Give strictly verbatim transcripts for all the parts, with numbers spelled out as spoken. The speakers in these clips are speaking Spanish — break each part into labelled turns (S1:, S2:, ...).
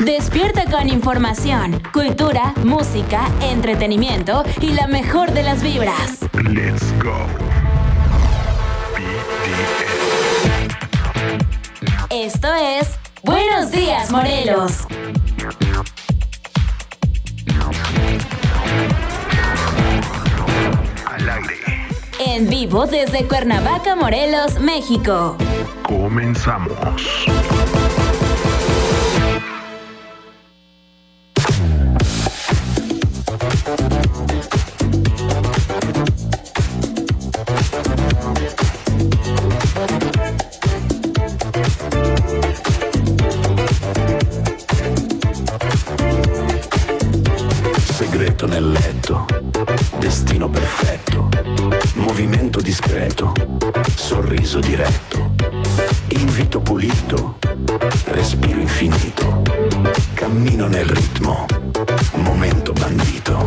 S1: Despierta con información, cultura, música, entretenimiento y la mejor de las vibras.
S2: Let's go. B D S.
S1: Esto es Buenos Días, Morelos.
S2: Al aire.
S1: En vivo desde Cuernavaca, Morelos, México.
S2: Comenzamos.
S3: Segreto nel letto, destino perfetto, movimento discreto, sorriso diretto, invito pulito, respiro infinito, cammino nel ritmo, momento bandito.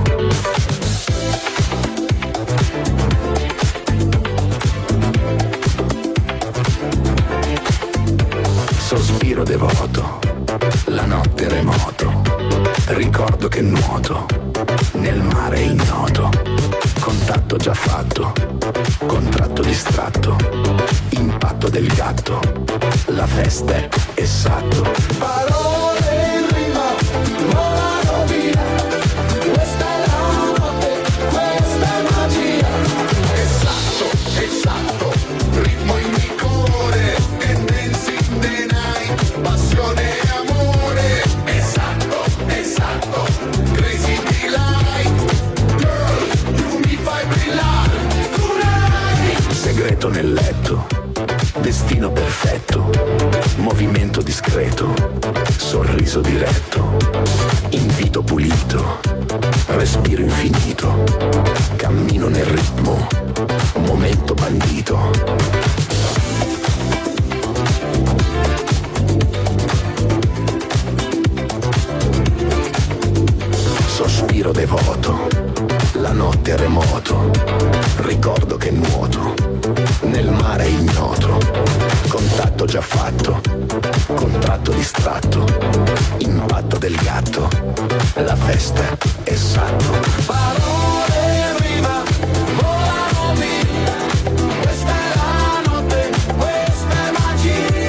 S3: Sospiro devoto, la notte remoto, ricordo che nuoto nel mare ignoto, contatto già fatto, contratto distratto, impatto del gatto, la festa è esatto. Parole in rima, volano via, questa è la notte, questa è magia. Esatto, esatto, ritmo in mi cuore, and dancing the night, passione e amore. Esatto, esatto, crazy delight, girl, tu mi fai brillare, tonight. Segreto nel letto, destino perfetto, movimento discreto, sorriso diretto, invito pulito, respiro infinito, cammino nel ritmo, momento bandito. Sospiro devoto, la notte è remoto, ricordo che nuoto nel mare ignoto, contatto già fatto, contratto distratto, impatto del gatto, la festa è esatto. Parole in rima, volano via, questa è la notte, questa è magia.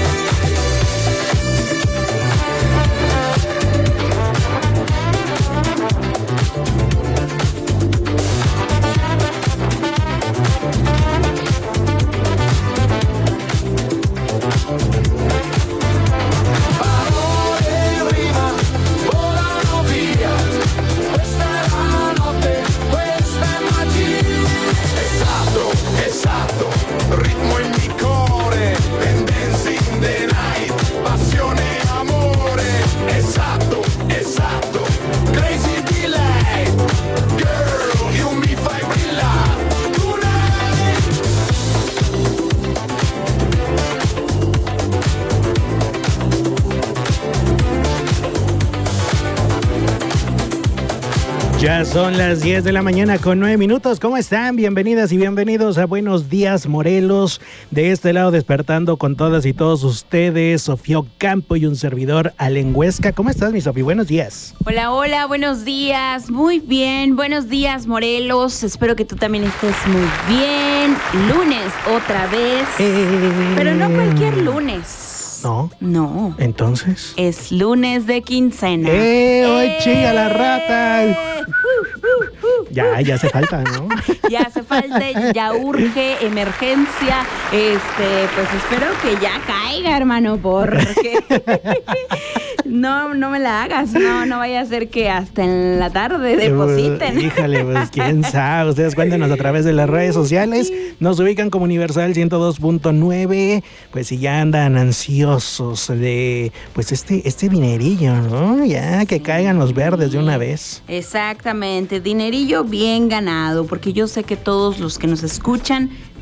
S4: Ya son las diez de la mañana con nueve minutos. ¿Cómo están? Bienvenidas y bienvenidos a Buenos Días, Morelos. De este lado despertando con todas y todos ustedes, Sofía Ocampo y un servidor, Allen Huesca. ¿Cómo estás, mi Sofía? Buenos días.
S5: Hola, hola, buenos días. Muy bien, buenos días, Morelos. Espero que tú también estés muy bien. Lunes otra vez.
S4: Eh...
S5: Pero no cualquier lunes.
S4: No.
S5: No.
S4: Entonces.
S5: Es lunes de quincena.
S4: ¡Eh! ¡Hoy
S5: ¡Eh!
S4: chica la rata!
S5: Uh, uh, uh.
S4: Ya, ya hace falta, ¿no?
S5: Ya hace falta, ya urge, emergencia. Este, pues espero que ya caiga, hermano, porque no, no me la hagas. No, no vaya a ser que hasta en la tarde depositen.
S4: Uh, híjole, pues quién sabe. Ustedes cuéntenos a través de las redes sociales. Nos ubican como Universal ciento dos punto nueve. Pues si ya andan ansiosos de pues este, este dinerillo, ¿no? Ya que caigan los verdes de una vez.
S5: Exactamente, dinerillo bien ganado, porque yo sé que todos los que nos escuchan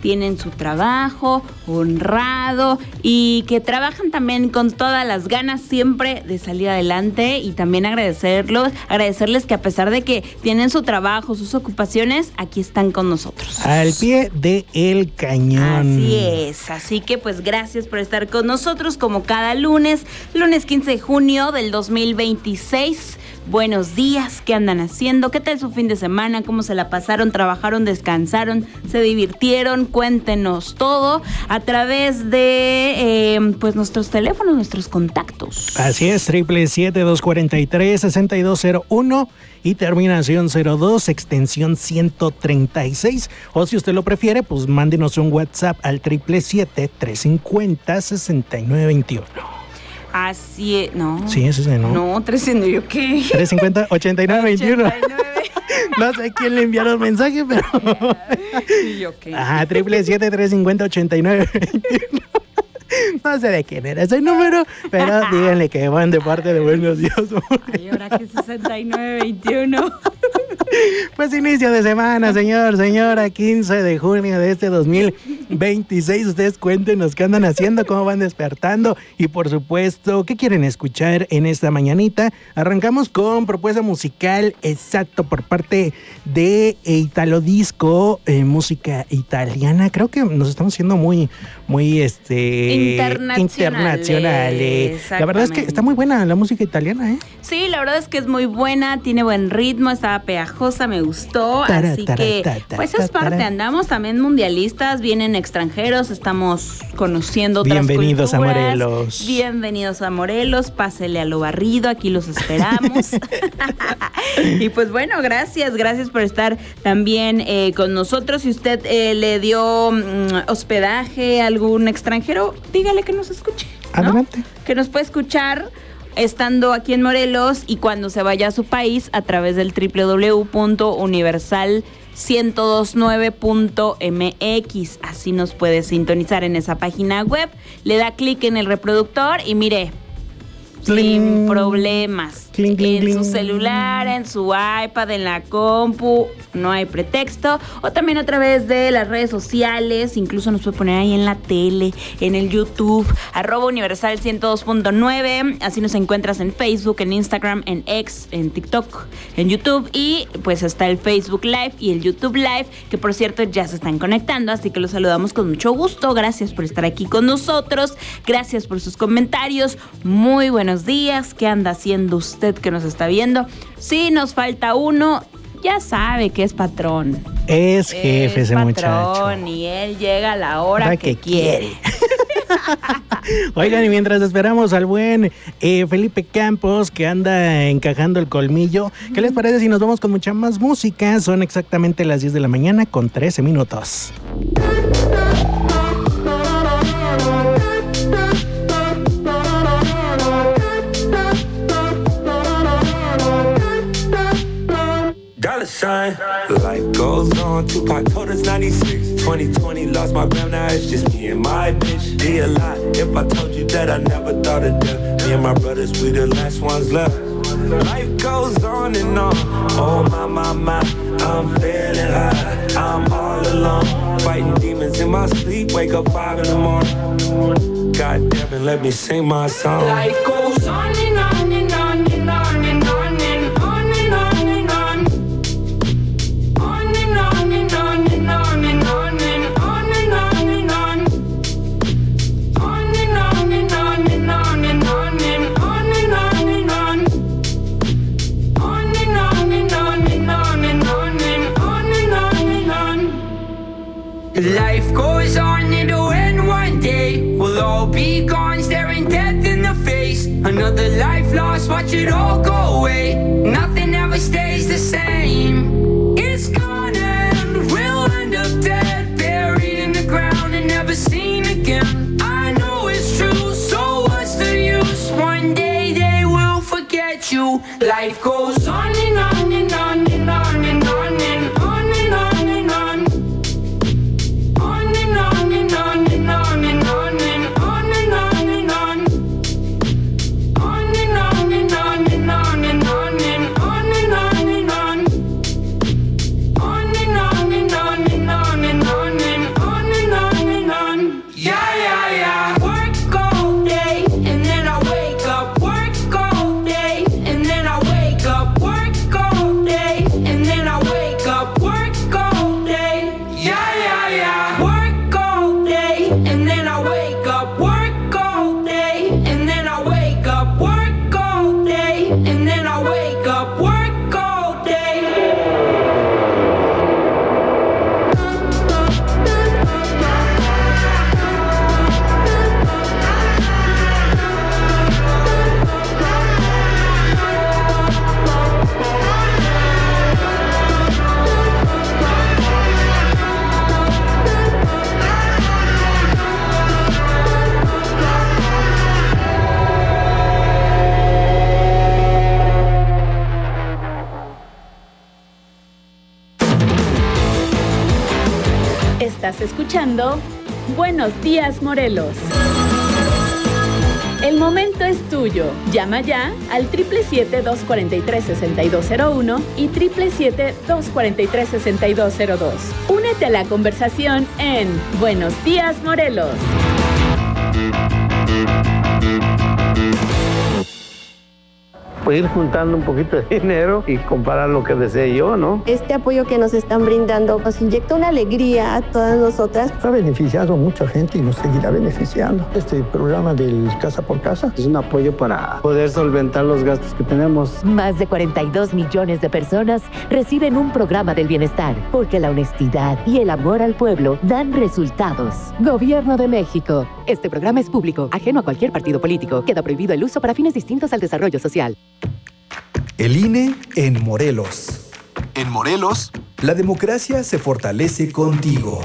S5: tienen su trabajo honrado y que trabajan también con todas las ganas siempre de salir adelante, y también agradecerlos, agradecerles que a pesar de que tienen su trabajo, sus ocupaciones, aquí están con nosotros.
S4: Al pie del cañón.
S5: Así es, así que pues gracias por estar con nosotros como cada lunes, lunes quince de junio del dos mil veintiséis. Buenos días, ¿qué andan haciendo? ¿Qué tal su fin de semana? ¿Cómo se la pasaron? ¿Trabajaron? ¿Descansaron? ¿Se divirtieron? Cuéntenos todo a través de eh, pues nuestros teléfonos, nuestros contactos.
S4: Así es, triple siete dos cuatro tres seis dos cero uno y terminación cero dos, extensión ciento treinta y seis. O si usted lo prefiere, pues mándenos un WhatsApp al triple siete tres cincuenta sesenta y nueve veintiuno.
S5: Así es, no.
S4: Sí, ese es el, ¿no?
S5: No, trescientos, ¿yo qué?
S4: tres cincuenta ochenta y nueve veintiuno. No sé quién le envió los mensajes, pero...
S5: ¿Y yo qué?
S4: Ajá, triple siete tres cincuenta ochenta y nueve veintiuno. No sé de quién era ese número, pero díganle que van de parte de Buenos Días.
S5: Ay, ahora que sesenta y nueve veintiuno.
S4: Pues inicio de semana, señor, señora, quince de junio de este dos mil veintiséis. Ustedes cuéntenos qué andan haciendo, cómo van despertando y, por supuesto, qué quieren escuchar en esta mañanita. Arrancamos con propuesta musical, exacto, por parte de Italo Disco, eh, música italiana. Creo que nos estamos haciendo muy, muy, este...
S5: internacionales.
S4: internacionales. La verdad es que está muy buena la música italiana, ¿eh?
S5: Sí, la verdad es que es muy buena, tiene buen ritmo, estaba pegajosa, me gustó,
S4: Tara,
S5: así
S4: tara,
S5: que
S4: tara, tara,
S5: pues es parte,
S4: tara.
S5: andamos también mundialistas, vienen extranjeros, estamos conociendo otras
S4: Bienvenidos a
S5: culturas.
S4: Morelos.
S5: Bienvenidos a Morelos, pásele a lo barrido, aquí los esperamos. Y pues bueno, gracias, gracias por estar también eh, con nosotros. Si usted eh, le dio mm, hospedaje a algún extranjero, dígale que nos escuche, ¿no?
S4: Adelante.
S5: Que nos puede escuchar estando aquí en Morelos y cuando se vaya a su país a través del doble u doble u doble u punto universal ciento veintinueve punto m x. Así nos puede sintonizar en esa página web. Le da clic en el reproductor y mire,
S4: Cling.
S5: sin problemas.
S4: Cling, cling,
S5: en
S4: cling.
S5: su celular, en su iPad, en la compu, no hay pretexto. O también a través de las redes sociales, incluso nos puede poner ahí en la tele, en el YouTube, arroba universal ciento dos punto nueve. Así nos encuentras en Facebook, en Instagram, en X, en TikTok, en YouTube. Y pues está el Facebook Live y el YouTube Live, que por cierto ya se están conectando, así que los saludamos con mucho gusto. Gracias por estar aquí con nosotros, gracias por sus comentarios. Muy buenos días, ¿qué anda haciendo usted que nos está viendo? Si nos falta uno, ya sabe que es patrón.
S4: Es jefe
S5: es
S4: ese
S5: patrón,
S4: muchacho.
S5: y él llega a la hora
S4: La
S5: que,
S4: que
S5: quiere.
S4: Oigan, y mientras esperamos al buen eh, Felipe Campos, que anda encajando el colmillo, ¿qué les parece si nos vamos con mucha más música? Son exactamente las diez de la mañana con trece minutos.
S6: Sign. Life goes on, Tupac told us ninety-six, twenty twenty lost my gram, now it's just me and my bitch. Be a lie if I told you that I never thought of death. Me and my brothers, we the last ones left. Life goes on and on, oh my, my, my, I'm feeling high, I'm all alone, fighting demons in my sleep, wake up five in the morning. God damn it, let me sing my song. Life goes on and on and on and on and on and on and on and on. Life goes on, it'll end one day. We'll all be gone, staring death in the face. Another life lost, watch it all go away. Nothing ever stays the same. It's gonna end, we'll end up dead, buried in the ground and never seen again. I know it's true, so what's the use? One day they will forget you. Life goes on and on and on and on and on and on and on and on. On and on and on and on and on and on and
S7: escuchando Buenos Días, Morelos. El momento es tuyo. Llama ya al siete siete siete, dos cuatro tres, seis dos cero uno y siete siete siete, dos cuatro tres, seis dos cero dos. Únete a la conversación en Buenos Días, Morelos.
S8: Pues ir juntando un poquito de dinero y comprar lo que desee yo, ¿no?
S9: Este apoyo que nos están brindando nos inyecta una alegría a todas nosotras.
S10: Ha beneficiado a mucha gente y nos seguirá beneficiando. Este programa del Casa por Casa
S8: es un apoyo para poder solventar los gastos que tenemos.
S11: Más de cuarenta y dos millones de personas reciben un programa del bienestar, porque la honestidad y el amor al pueblo dan resultados. Gobierno de México. Este programa es público, ajeno a cualquier partido político. Queda prohibido el uso para fines distintos al desarrollo social.
S12: El I N E en Morelos. En Morelos, la democracia se fortalece contigo.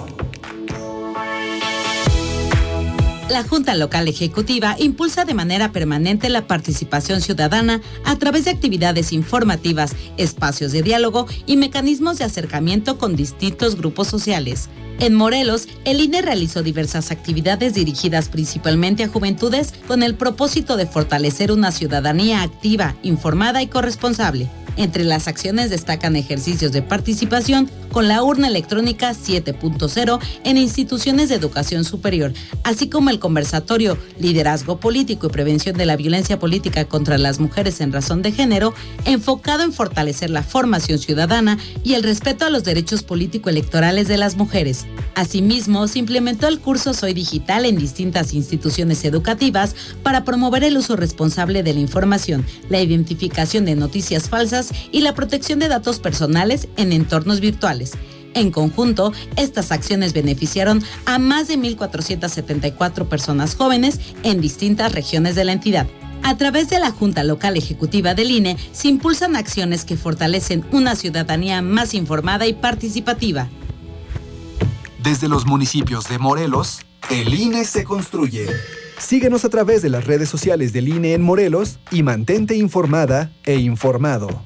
S13: La Junta Local Ejecutiva impulsa de manera permanente la participación ciudadana a través de actividades informativas, espacios de diálogo y mecanismos de acercamiento con distintos grupos sociales. En Morelos, el I N E realizó diversas actividades dirigidas principalmente a juventudes con el propósito de fortalecer una ciudadanía activa, informada y corresponsable. Entre las acciones destacan ejercicios de participación con la urna electrónica siete punto cero en instituciones de educación superior, así como el conversatorio Liderazgo Político y Prevención de la Violencia Política contra las Mujeres en Razón de Género, enfocado en fortalecer la formación ciudadana y el respeto a los derechos político-electorales de las mujeres. Asimismo, se implementó el curso Soy Digital en distintas instituciones educativas para promover el uso responsable de la información, la identificación de noticias falsas y la protección de datos personales en entornos virtuales. En conjunto, estas acciones beneficiaron a más de mil cuatrocientas setenta y cuatro personas jóvenes en distintas regiones de la entidad. A través de la Junta Local Ejecutiva del I N E se impulsan acciones que fortalecen una ciudadanía más informada y participativa.
S12: Desde los municipios de Morelos, el I N E se construye. Síguenos a través de las redes sociales del I N E en Morelos y mantente informada e informado.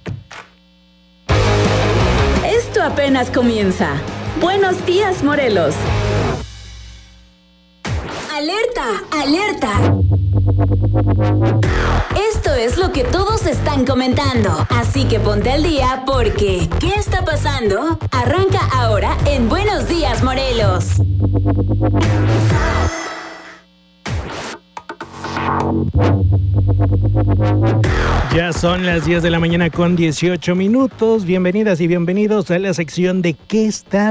S7: Esto apenas comienza. Buenos días, Morelos.
S1: ¡Alerta! ¡Alerta! Esto es lo que todos están comentando. Así que ponte al día porque ¿qué está pasando? Arranca ahora en Buenos Días, Morelos.
S4: Ya son las diez de la mañana con dieciocho minutos. Bienvenidas y bienvenidos a la sección de ¿qué está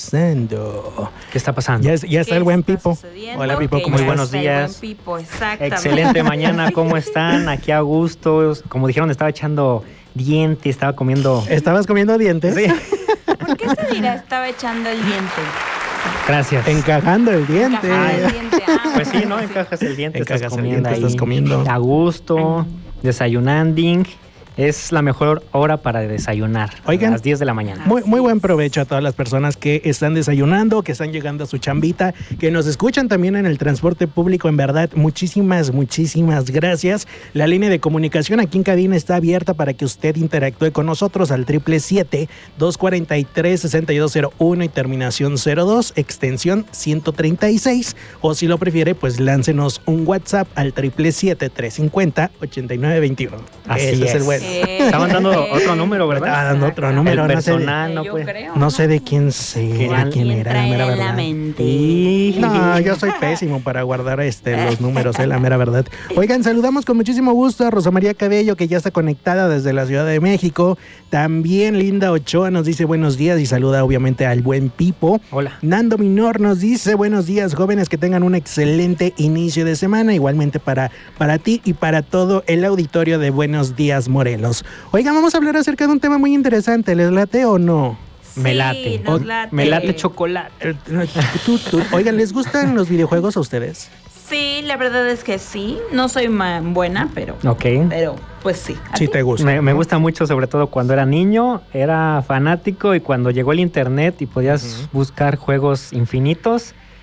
S4: pasando?
S14: ¿Qué está pasando?
S4: Ya, ya está el buen Pipo.
S5: Hola,
S14: Pipo, muy buenos días.
S5: Pipo, exactamente.
S14: Excelente mañana, ¿cómo están? Aquí a gusto. Como dijeron, estaba echando dientes, estaba comiendo...
S4: ¿Estabas comiendo dientes?
S14: Sí.
S5: ¿Por qué se dirá estaba echando el diente?
S14: Gracias.
S4: Encajando el diente.
S5: Encajando el diente. Ah,
S14: pues sí, ¿no? Encajas el diente,
S4: Encajas
S14: estás
S4: el
S14: comiendo
S4: diente,
S14: ahí.
S4: estás comiendo.
S14: A gusto, desayunando. Es la mejor hora para desayunar.
S4: Oigan,
S14: a las diez de la mañana.
S4: Muy, muy buen provecho a todas las personas que están desayunando, que están llegando a su chambita, que nos escuchan también en el transporte público. En verdad, muchísimas, muchísimas gracias. La línea de comunicación aquí en cabina está abierta para que usted interactúe con nosotros al siete siete siete, dos cuatro tres, seis dos cero uno y terminación cero dos, extensión ciento treinta y seis. O si lo prefiere, pues láncenos un WhatsApp al siete siete siete, tres cinco cero, ocho nueve dos uno.
S14: Así
S4: Ese
S14: es.
S4: es el bueno.
S14: Estaban dando otro número, ¿verdad?
S4: Estaban dando otro número.
S14: El
S4: no
S14: personal,
S4: sé de,
S14: no, pues.
S5: creo,
S4: no sé de quién sea, de quién era, la mera
S5: en la
S4: verdad.
S5: mente.
S14: Y...
S4: No, yo soy pésimo para guardar este los números, eh, la mera verdad. Oigan, saludamos con muchísimo gusto a Rosa María Cabello, que ya está conectada desde la Ciudad de México. También Linda Ochoa nos dice buenos días y saluda obviamente al buen Pipo.
S14: Hola.
S4: Nando Minor nos dice buenos días, jóvenes, que tengan un excelente inicio de semana, igualmente para, para ti y para todo el auditorio de Buenos Días, Morelos. Oigan, vamos a hablar acerca de un tema muy interesante, ¿les late o no?
S5: Sí,
S14: me late.
S5: nos late.
S14: Me late chocolate.
S4: Tú, tú. Oigan, ¿les gustan los videojuegos a ustedes?
S5: Sí, la verdad es que sí. No soy ma- buena, pero...
S14: Ok.
S5: Pero, pues sí. ¿A
S4: Sí
S5: ti?
S4: te gusta.
S14: Me, me gusta mucho, sobre todo cuando era niño, era fanático y cuando llegó el internet y podías uh-huh. buscar juegos infinitos,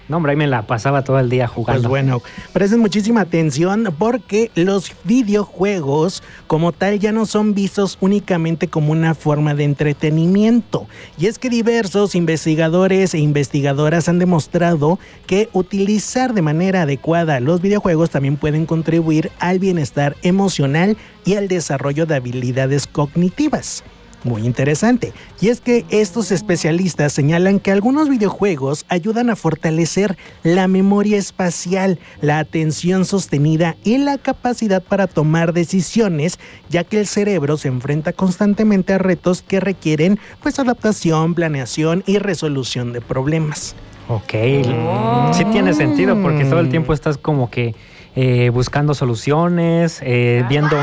S14: No, hombre, ahí me la pasaba todo el día jugando.
S4: Pues bueno, presten muchísima atención porque los videojuegos como tal ya no son vistos únicamente como una forma de entretenimiento. Y es que diversos investigadores e investigadoras han demostrado que utilizar de manera adecuada los videojuegos también pueden contribuir al bienestar emocional y al desarrollo de habilidades cognitivas. Muy interesante. Y es que estos especialistas señalan que algunos videojuegos ayudan a fortalecer la memoria espacial, la atención sostenida y la capacidad para tomar decisiones, ya que el cerebro se enfrenta constantemente a retos que requieren pues adaptación, planeación y resolución de problemas.
S14: Ok, oh. sí tiene sentido porque todo el tiempo estás como que eh, buscando soluciones, eh, viendo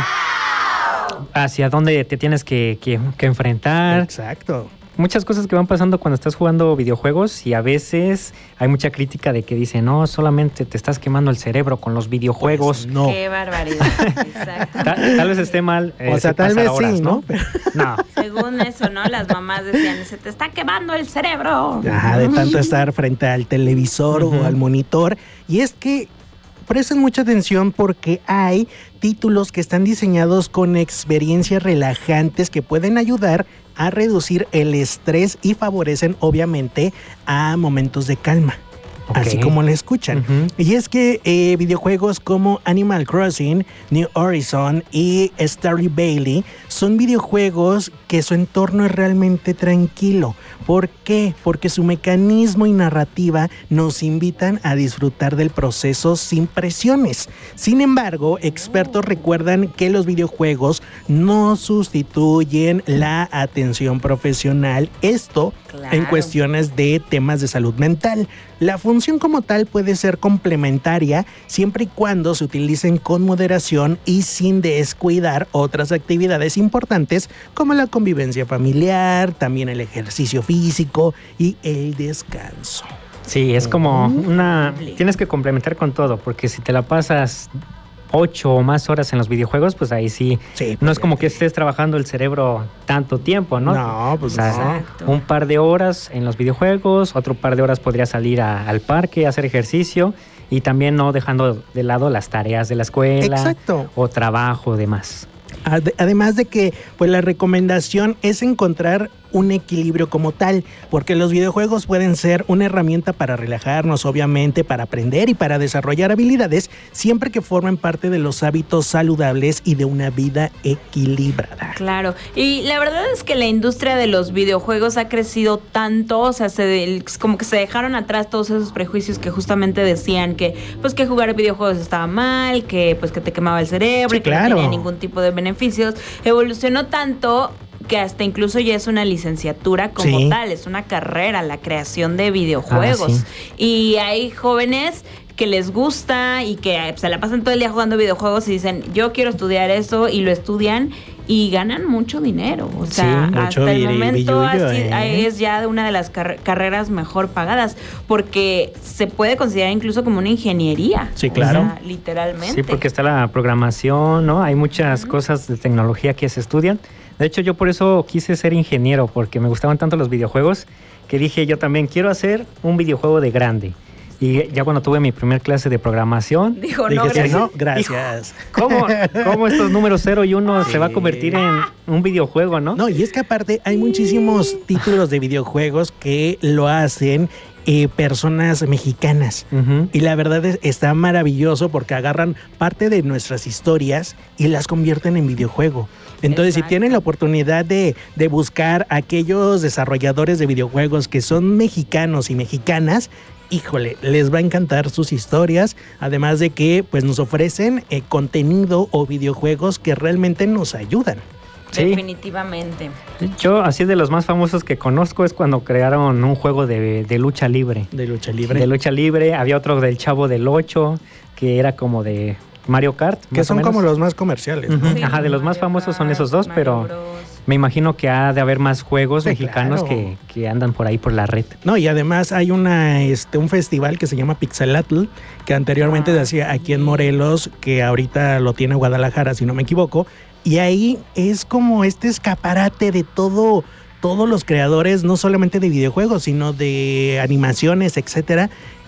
S14: hacia dónde te tienes que, que, que enfrentar.
S4: Exacto.
S14: Muchas cosas que van pasando cuando estás jugando videojuegos y a veces hay mucha crítica de que dicen, no, solamente te estás quemando el cerebro con los videojuegos.
S4: Pues no.
S5: Qué barbaridad. Exacto.
S14: Ta- tal vez esté mal.
S4: Eh, o sea, tal vez horas, sí, ¿no?
S14: ¿no? no.
S5: Según eso, ¿no? Las mamás decían, se te está quemando el cerebro.
S4: Ajá, de tanto estar frente al televisor uh-huh. o al monitor. Y es que presten mucha atención porque hay títulos que están diseñados con experiencias relajantes que pueden ayudar a reducir el estrés y favorecen obviamente a momentos de calma. Okay. Así como le escuchan. Uh-huh. Y es que eh, videojuegos como Animal Crossing, New Horizon y Stardew Valley son videojuegos que su entorno es realmente tranquilo. ¿Por qué? Porque su mecanismo y narrativa nos invitan a disfrutar del proceso sin presiones. Sin embargo, expertos recuerdan que los videojuegos no sustituyen la atención profesional. Esto claro. en cuestiones de temas de salud mental. La función como tal puede ser complementaria siempre y cuando se utilicen con moderación y sin descuidar otras actividades importantes como la convivencia familiar, también el ejercicio físico y el descanso.
S14: Sí, es como una... Tienes que complementar con todo, porque si te la pasas ocho o más horas en los videojuegos, pues ahí sí, sí no es como que estés trabajando el cerebro tanto tiempo, ¿no?
S4: No, pues
S14: o sea,
S4: no.
S14: Un par de horas en los videojuegos, otro par de horas podría salir a, al parque, a hacer ejercicio y también no dejando de lado las tareas de la escuela.
S4: Exacto.
S14: O trabajo, demás.
S4: Además de que pues la recomendación es encontrar un equilibrio como tal, porque los videojuegos pueden ser una herramienta para relajarnos, obviamente, para aprender y para desarrollar habilidades, siempre que formen parte de los hábitos saludables y de una vida equilibrada.
S5: Claro, y la verdad es que la industria de los videojuegos ha crecido tanto, o sea, se, como que se dejaron atrás todos esos prejuicios que justamente decían que, pues, que jugar videojuegos estaba mal, que, pues, que te quemaba el cerebro,
S4: sí,
S5: y que
S4: claro.
S5: no tenía ningún tipo de beneficios. Evolucionó tanto que hasta incluso ya es una licenciatura como sí. tal, es una carrera, la creación de videojuegos. Ah, sí. Y hay jóvenes que les gusta y que se la pasan todo el día jugando videojuegos y dicen, yo quiero estudiar eso, y lo estudian y ganan mucho dinero. O sea, sí, hasta el momento billuyo, así, eh. es ya una de las car- carreras mejor pagadas, porque se puede considerar incluso como una ingeniería.
S4: Sí, claro.
S5: O sea, literalmente.
S14: Sí, porque está la programación, ¿no? Hay muchas uh-huh. cosas de tecnología que se estudian. De hecho, yo por eso quise ser ingeniero, porque me gustaban tanto los videojuegos, que dije, yo también quiero hacer un videojuego de grande. Y ya cuando tuve mi primer clase de programación...
S5: Dijo, no, gracias.
S4: No, gracias.
S14: Dijo, ¿cómo, ¿Cómo estos números cero y uno sí. se va a convertir en un videojuego, no?
S4: No, y es que aparte hay muchísimos títulos de videojuegos que lo hacen eh, personas mexicanas. Uh-huh. Y la verdad es, está maravilloso porque agarran parte de nuestras historias y las convierten en videojuego. Entonces, exacto. si tienen la oportunidad de, de buscar a aquellos desarrolladores de videojuegos que son mexicanos y mexicanas, híjole, les va a encantar sus historias, además de que pues nos ofrecen eh, contenido o videojuegos que realmente nos ayudan.
S5: Sí. Definitivamente.
S14: Yo, así de los más famosos que conozco es cuando crearon un juego de, de lucha libre.
S4: De lucha libre.
S14: De lucha libre. Había otro del Chavo del Ocho, que era como de Mario Kart.
S4: Que son como los más comerciales, ¿no?
S14: Uh-huh. Sí, Ajá, de los más famosos Kart, son esos dos, Mario pero Bros. Me imagino que ha de haber más juegos sí, mexicanos claro. que, que andan por ahí por la red.
S4: No, y además hay una este un festival que se llama Pixelatl, que anteriormente ah, se hacía aquí en Morelos, que ahorita lo tiene Guadalajara, si no me equivoco, y ahí es como este escaparate de todo, todos los creadores, no solamente de videojuegos, sino de animaciones, etcétera.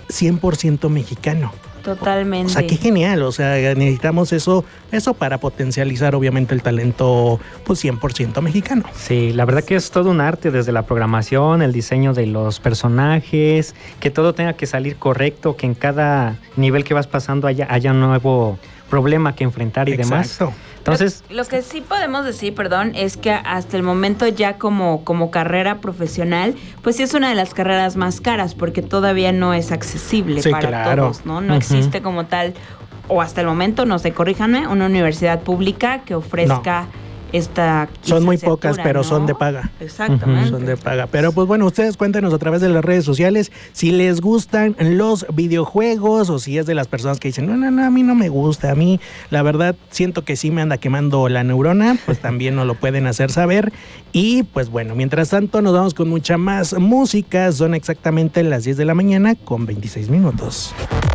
S4: cien por ciento mexicano.
S5: Totalmente.
S4: O sea, qué genial, o sea, necesitamos eso, eso para potencializar obviamente el talento pues cien por ciento mexicano.
S14: Sí, la verdad que es todo un arte, desde la programación, el diseño de los personajes, que todo tenga que salir correcto, que en cada nivel que vas pasando haya, haya un nuevo problema que enfrentar y
S4: Exacto.
S14: demás. Entonces,
S5: lo, lo que sí podemos decir, perdón, es que hasta el momento ya como, como carrera profesional, pues sí es una de las carreras más caras porque todavía no es accesible
S4: sí,
S5: para
S4: claro.
S5: todos, ¿no? No
S4: uh-huh.
S5: existe como tal, o hasta el momento, no sé, corríjanme, una universidad pública que ofrezca... No. Esta
S4: son muy pocas, pero ¿no? son de paga.
S5: Exactamente.
S4: Uh-huh. Son de paga. Pero pues bueno, ustedes cuéntenos a través de las redes sociales si les gustan los videojuegos o si es de las personas que dicen, no, no, no, a mí no me gusta. A mí, la verdad, siento que sí me anda quemando la neurona. Pues también nos lo pueden hacer saber. Y pues bueno, mientras tanto nos vamos con mucha más música. Son exactamente las diez de la mañana con veintiséis minutos.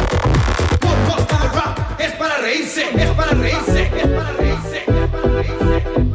S15: Es para reírse, es para reírse, es para reírse, es para reírse.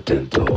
S3: atento.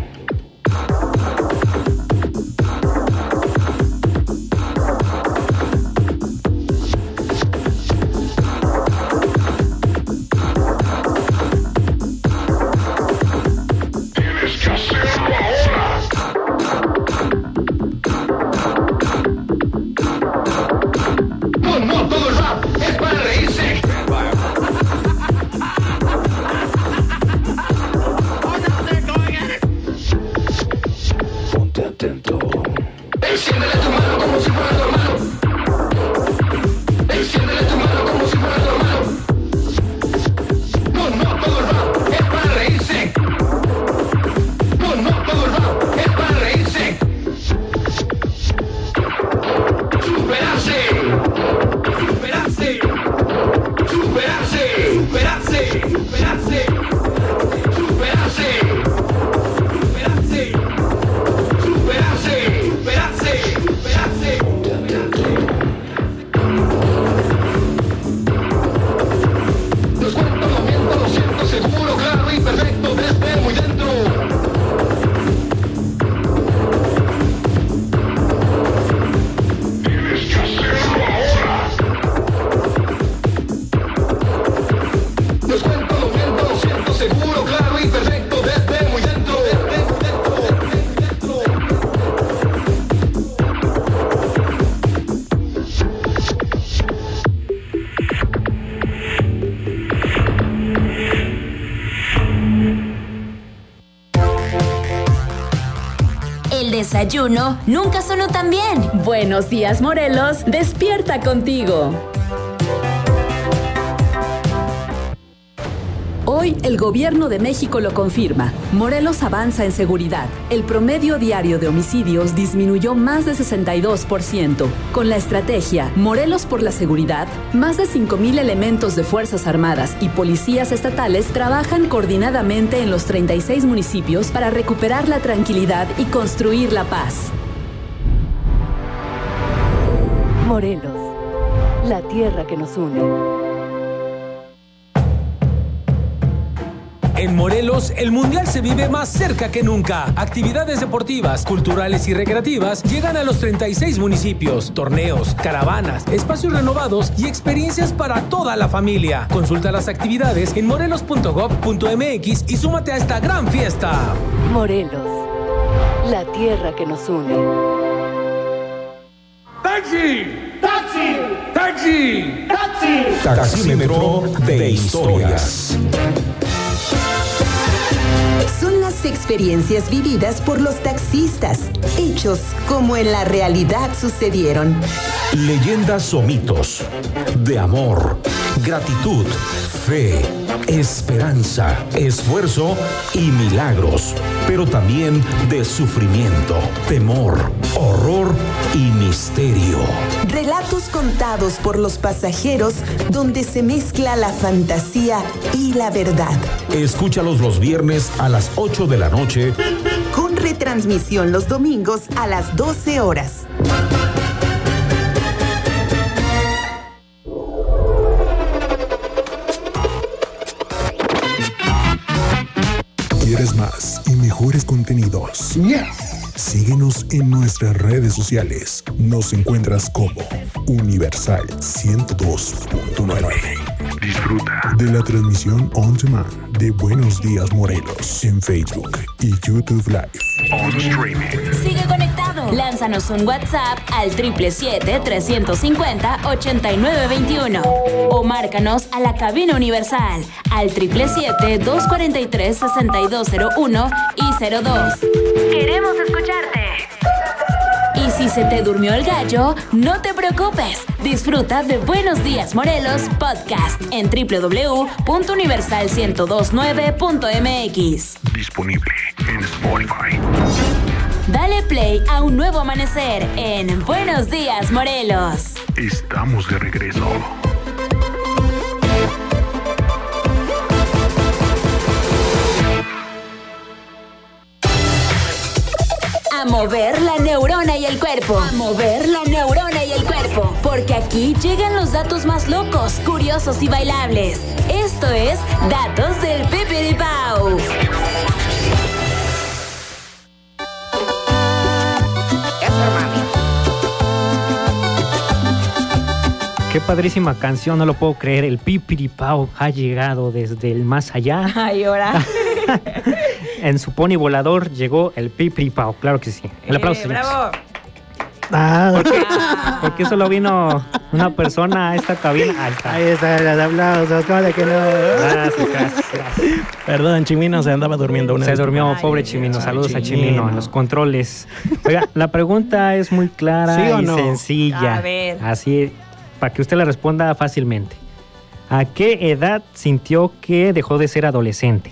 S1: Desayuno nunca sonó tan bien.
S7: Buenos días, Morelos, despierta contigo. Hoy el gobierno de México lo confirma. Morelos avanza en seguridad. El promedio diario de homicidios disminuyó más de sesenta y dos por ciento. Con la estrategia Morelos por la Seguridad, más de cinco mil elementos de Fuerzas Armadas y policías estatales trabajan coordinadamente en los treinta y seis municipios para recuperar la tranquilidad y construir la paz.
S11: Morelos, la tierra que nos une.
S16: En Morelos, el Mundial se vive más cerca que nunca. Actividades deportivas, culturales y recreativas llegan a los treinta y seis municipios. Torneos, caravanas, espacios renovados y experiencias para toda la familia. Consulta las actividades en morelos punto gob punto m x y súmate a esta gran fiesta.
S11: Morelos, la tierra que nos une.
S15: ¡Taxi! ¡Taxi! ¡Taxi! ¡Taxi!
S17: Taxímetro de historias.
S18: Son las experiencias vividas por los taxistas, hechos como en la realidad sucedieron.
S17: Leyendas o mitos de amor, gratitud, fe, esperanza, esfuerzo y milagros, pero también de sufrimiento, temor, horror y misterio.
S18: Relatos contados por los pasajeros donde se mezcla la fantasía y la verdad.
S17: Escúchalos los viernes a las ocho de la noche.
S18: Con retransmisión los domingos a las doce horas.
S2: ¿Quieres más y mejores contenidos?
S15: Yes.
S2: Síguenos en nuestras redes sociales. Nos encuentras como Universal ciento dos punto nueve. Disfruta de la transmisión on demand de Buenos Días Morelos en Facebook y YouTube Live. On streaming.
S1: Sigue conectado. Lánzanos un WhatsApp al siete siete siete, tres cinco cero, ocho nueve dos uno o márcanos a la cabina universal al siete siete siete, dos cuatro tres, seis dos cero uno y cero dos. Queremos escucharte. Y si se te durmió el gallo, no te preocupes. Disfruta de Buenos Días Morelos Podcast en doble u doble u doble u punto universal ciento dos punto nueve punto m x.
S2: Disponible en Spotify.
S1: Dale play a un nuevo amanecer en Buenos Días Morelos.
S2: Estamos de regreso.
S1: A mover la neurona y el cuerpo. A mover la neurona y el cuerpo. Porque aquí llegan los datos más locos, curiosos y bailables. Esto es Datos del Pipiripau.
S14: Qué padrísima canción, no lo puedo creer. El Pipiripao ha llegado desde el más allá.
S5: Ay, ahora.
S14: En su pony volador llegó el Pipiripao, claro que sí. El aplauso.
S5: Eh, bravo.
S4: Ah,
S14: porque, porque solo vino una persona a esta cabina. Ahí está.
S4: Ahí está, los aplausos, ¿cómo de que no?
S14: Gracias, gracias, gracias.
S4: Perdón, Chimino se andaba durmiendo. Una
S14: se
S4: vez.
S14: durmió,
S5: Ay,
S14: pobre
S5: ay,
S14: Chimino.
S4: ay,
S14: Saludos
S4: Chimino.
S14: a Chimino en los controles. Oiga, la pregunta es muy clara
S4: ¿Sí o
S14: y
S4: no?
S14: sencilla.
S5: A ver.
S14: Así, para que usted la responda fácilmente. ¿A qué edad sintió que dejó de ser adolescente?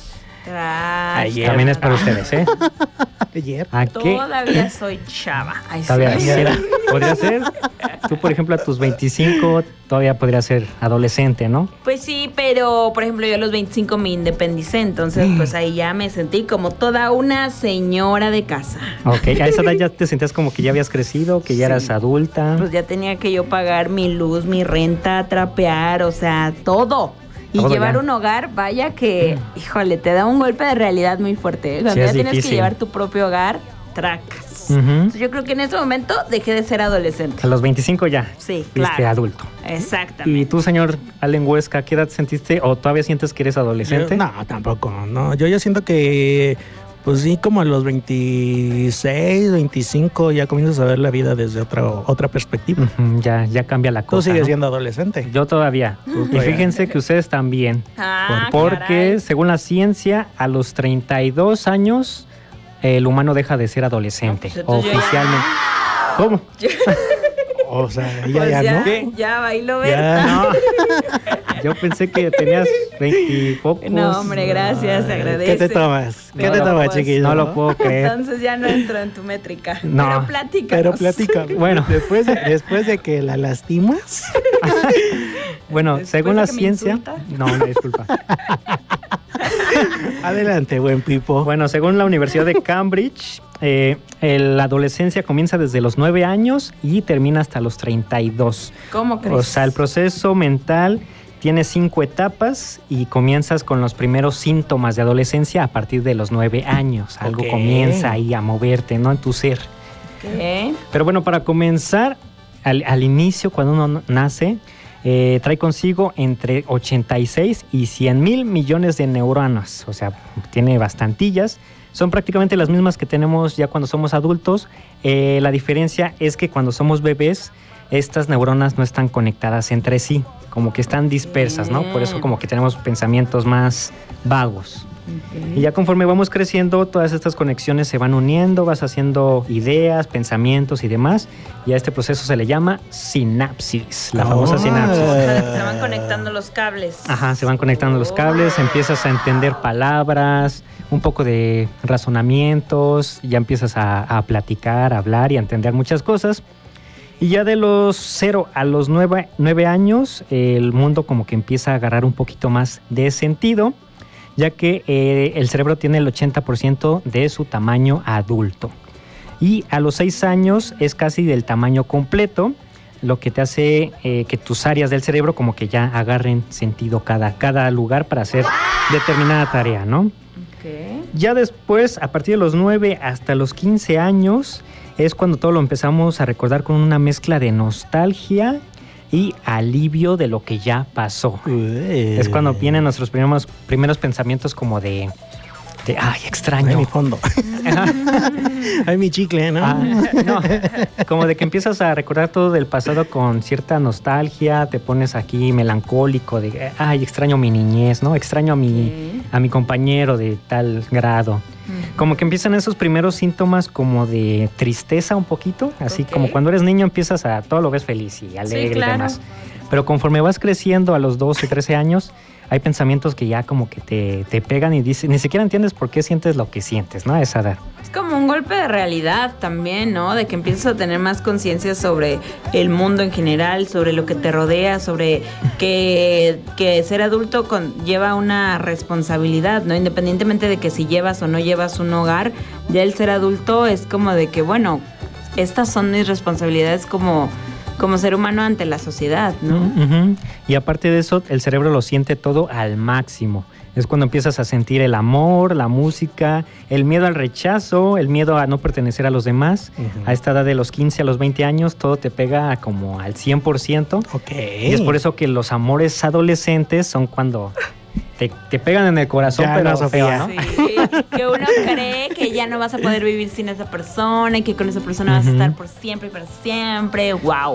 S5: Ay,
S4: Ayer.
S14: También es para ustedes, ¿eh?
S4: Ayer.
S14: ¿A qué?
S5: Todavía soy chava. Ay,
S14: Todavía,
S5: sí.
S14: mira, podría ser. Tú, por ejemplo, a tus veinticinco todavía podría ser adolescente, ¿no?
S5: Pues sí, pero por ejemplo yo a los veinticinco me independicé, entonces pues ahí ya me sentí como toda una señora de casa.
S14: Ok, a esa edad ya te sentías como que ya habías crecido, que ya
S5: Sí.
S14: eras adulta.
S5: Pues ya tenía que yo pagar mi luz, mi renta, trapear, o sea, todo. Y
S14: Todo
S5: llevar
S14: ya.
S5: un hogar, vaya que, híjole, te da un golpe de realidad muy fuerte. ¿eh? Cuando
S14: Sí,
S5: ya
S14: es
S5: tienes
S14: difícil.
S5: que llevar tu propio hogar, tracas.
S14: Ujú.
S5: Entonces, yo creo que en ese momento dejé de ser adolescente.
S14: A los veinticinco ya.
S5: Sí,
S14: fuiste
S5: claro.
S14: adulto.
S5: Exactamente.
S14: ¿Y tú, señor Allen Huesca, qué edad sentiste o todavía sientes que eres adolescente?
S4: Yo- no, tampoco. No, yo ya siento que, pues sí, como a los veintiséis, veinticinco ya comienzas a ver la vida desde otra, otra perspectiva.
S14: Ujú, ya, ya cambia la cosa.
S4: Tú sigues
S14: ¿no?
S4: siendo adolescente.
S14: Yo todavía.
S4: Tú
S14: Y
S4: todavía.
S14: fíjense que ustedes también.
S5: Ah,
S14: Porque,
S5: caray.
S14: según la ciencia, a los treinta y dos años, el humano deja de ser adolescente.
S5: No, pues entonces yo ya-
S14: oficialmente. ¿Cómo?
S4: O sea, ya,
S5: Pues
S4: ya,
S5: ya,
S4: ¿no?
S5: ya bailó
S4: Ya.
S5: Berta.
S14: No. Yo pensé que tenías veinte y pocos.
S5: No, hombre, gracias, se agradece.
S4: ¿Qué te tomas? ¿Qué
S14: No,
S4: te
S14: no,
S4: tomas,
S5: pues,
S4: chiquillo?
S14: No lo puedo creer.
S5: Entonces ya no entro en tu métrica.
S14: No.
S5: Pero platícanos.
S4: Pero platica.
S14: Bueno.
S4: Después de, después de que la lastimas.
S14: Bueno,
S5: Después
S14: según
S5: de
S14: la
S5: que me
S14: ciencia.
S5: insulta.
S14: No, no, disculpa.
S4: Adelante, buen Pipo.
S14: Bueno, según la Universidad de Cambridge, eh, el- la adolescencia comienza desde los nueve años y termina hasta los treinta y dos.
S5: ¿Cómo crees?
S14: O sea, el proceso mental tiene cinco etapas y comienzas con los primeros síntomas de adolescencia a partir de los nueve años. Algo
S4: Ok.
S14: comienza ahí a moverte, ¿no? En tu ser.
S5: ¿Qué?
S14: Pero bueno, para comenzar, al, al inicio, cuando uno nace, eh, trae consigo entre ochenta y seis y cien mil millones de neuronas. O sea, tiene bastantillas. Son prácticamente las mismas que tenemos ya cuando somos adultos. Eh, la diferencia es que cuando somos bebés, estas neuronas no están conectadas entre sí, como que están dispersas, ¿no? Por eso como que tenemos pensamientos más vagos. Y ya conforme vamos creciendo, todas estas conexiones se van uniendo, vas haciendo ideas, pensamientos y demás. Y a este proceso se le llama sinapsis, la famosa
S4: Oh.
S14: sinapsis.
S5: O sea, que se van conectando los cables.
S14: Ajá, se van conectando los cables, empiezas a entender palabras, un poco de razonamientos, ya empiezas a, a platicar, a hablar y a entender muchas cosas. Y ya de los cero a los nueve, nueve años, el mundo como que empieza a agarrar un poquito más de sentido, ya que eh, el cerebro tiene el ochenta por ciento de su tamaño adulto. Y a los seis años es casi del tamaño completo, lo que te hace eh, que tus áreas del cerebro como que ya agarren sentido cada, cada lugar para hacer determinada tarea, ¿no?
S5: ¿Qué?
S14: Ya después, a partir de los nueve hasta los quince años, es cuando todo lo empezamos a recordar con una mezcla de nostalgia y alivio de lo que ya pasó.
S4: Uy.
S14: Es cuando vienen nuestros primeros, primeros pensamientos como de, de ay, extraño.
S4: Ay, mi fondo. Ay, mi chicle, ¿no?
S14: Ah, no, como de que empiezas a recordar todo del pasado con cierta nostalgia, te pones aquí melancólico de, ay, extraño mi niñez, ¿no? Extraño a mi, a mi compañero de tal grado. Como que empiezan esos primeros síntomas como de tristeza un poquito, así
S5: Ok.
S14: como cuando eres niño empiezas a, todo lo ves feliz y alegre
S5: claro.
S14: y demás. Pero conforme vas creciendo a los doce, trece años, hay pensamientos que ya como que te, te pegan y dices, ni siquiera entiendes por qué sientes lo que sientes, ¿no? A esa edad.
S5: Es como un golpe de realidad también, ¿no? De que empiezas a tener más conciencia sobre el mundo en general, sobre lo que te rodea, sobre que, que ser adulto con, lleva una responsabilidad, ¿no? Independientemente de que si llevas o no llevas un hogar, ya el ser adulto es como de que, bueno, estas son mis responsabilidades como como ser humano ante la sociedad, ¿no?
S14: Uh-huh. Y aparte de eso, el cerebro lo siente todo al máximo. Es cuando empiezas a sentir el amor, la música, el miedo al rechazo, el miedo a no pertenecer a los demás. Uh-huh. A esta edad de los quince a los veinte años, todo te pega como al cien por ciento.
S4: Okay.
S14: Y es por eso que los amores adolescentes son cuando te, te pegan en el corazón, ya, pero no, feo, ¿no?
S5: Sí, que uno cree que ya no vas a poder vivir sin esa persona y que con esa persona uh-huh. vas a estar por siempre y para siempre. ¡Wow!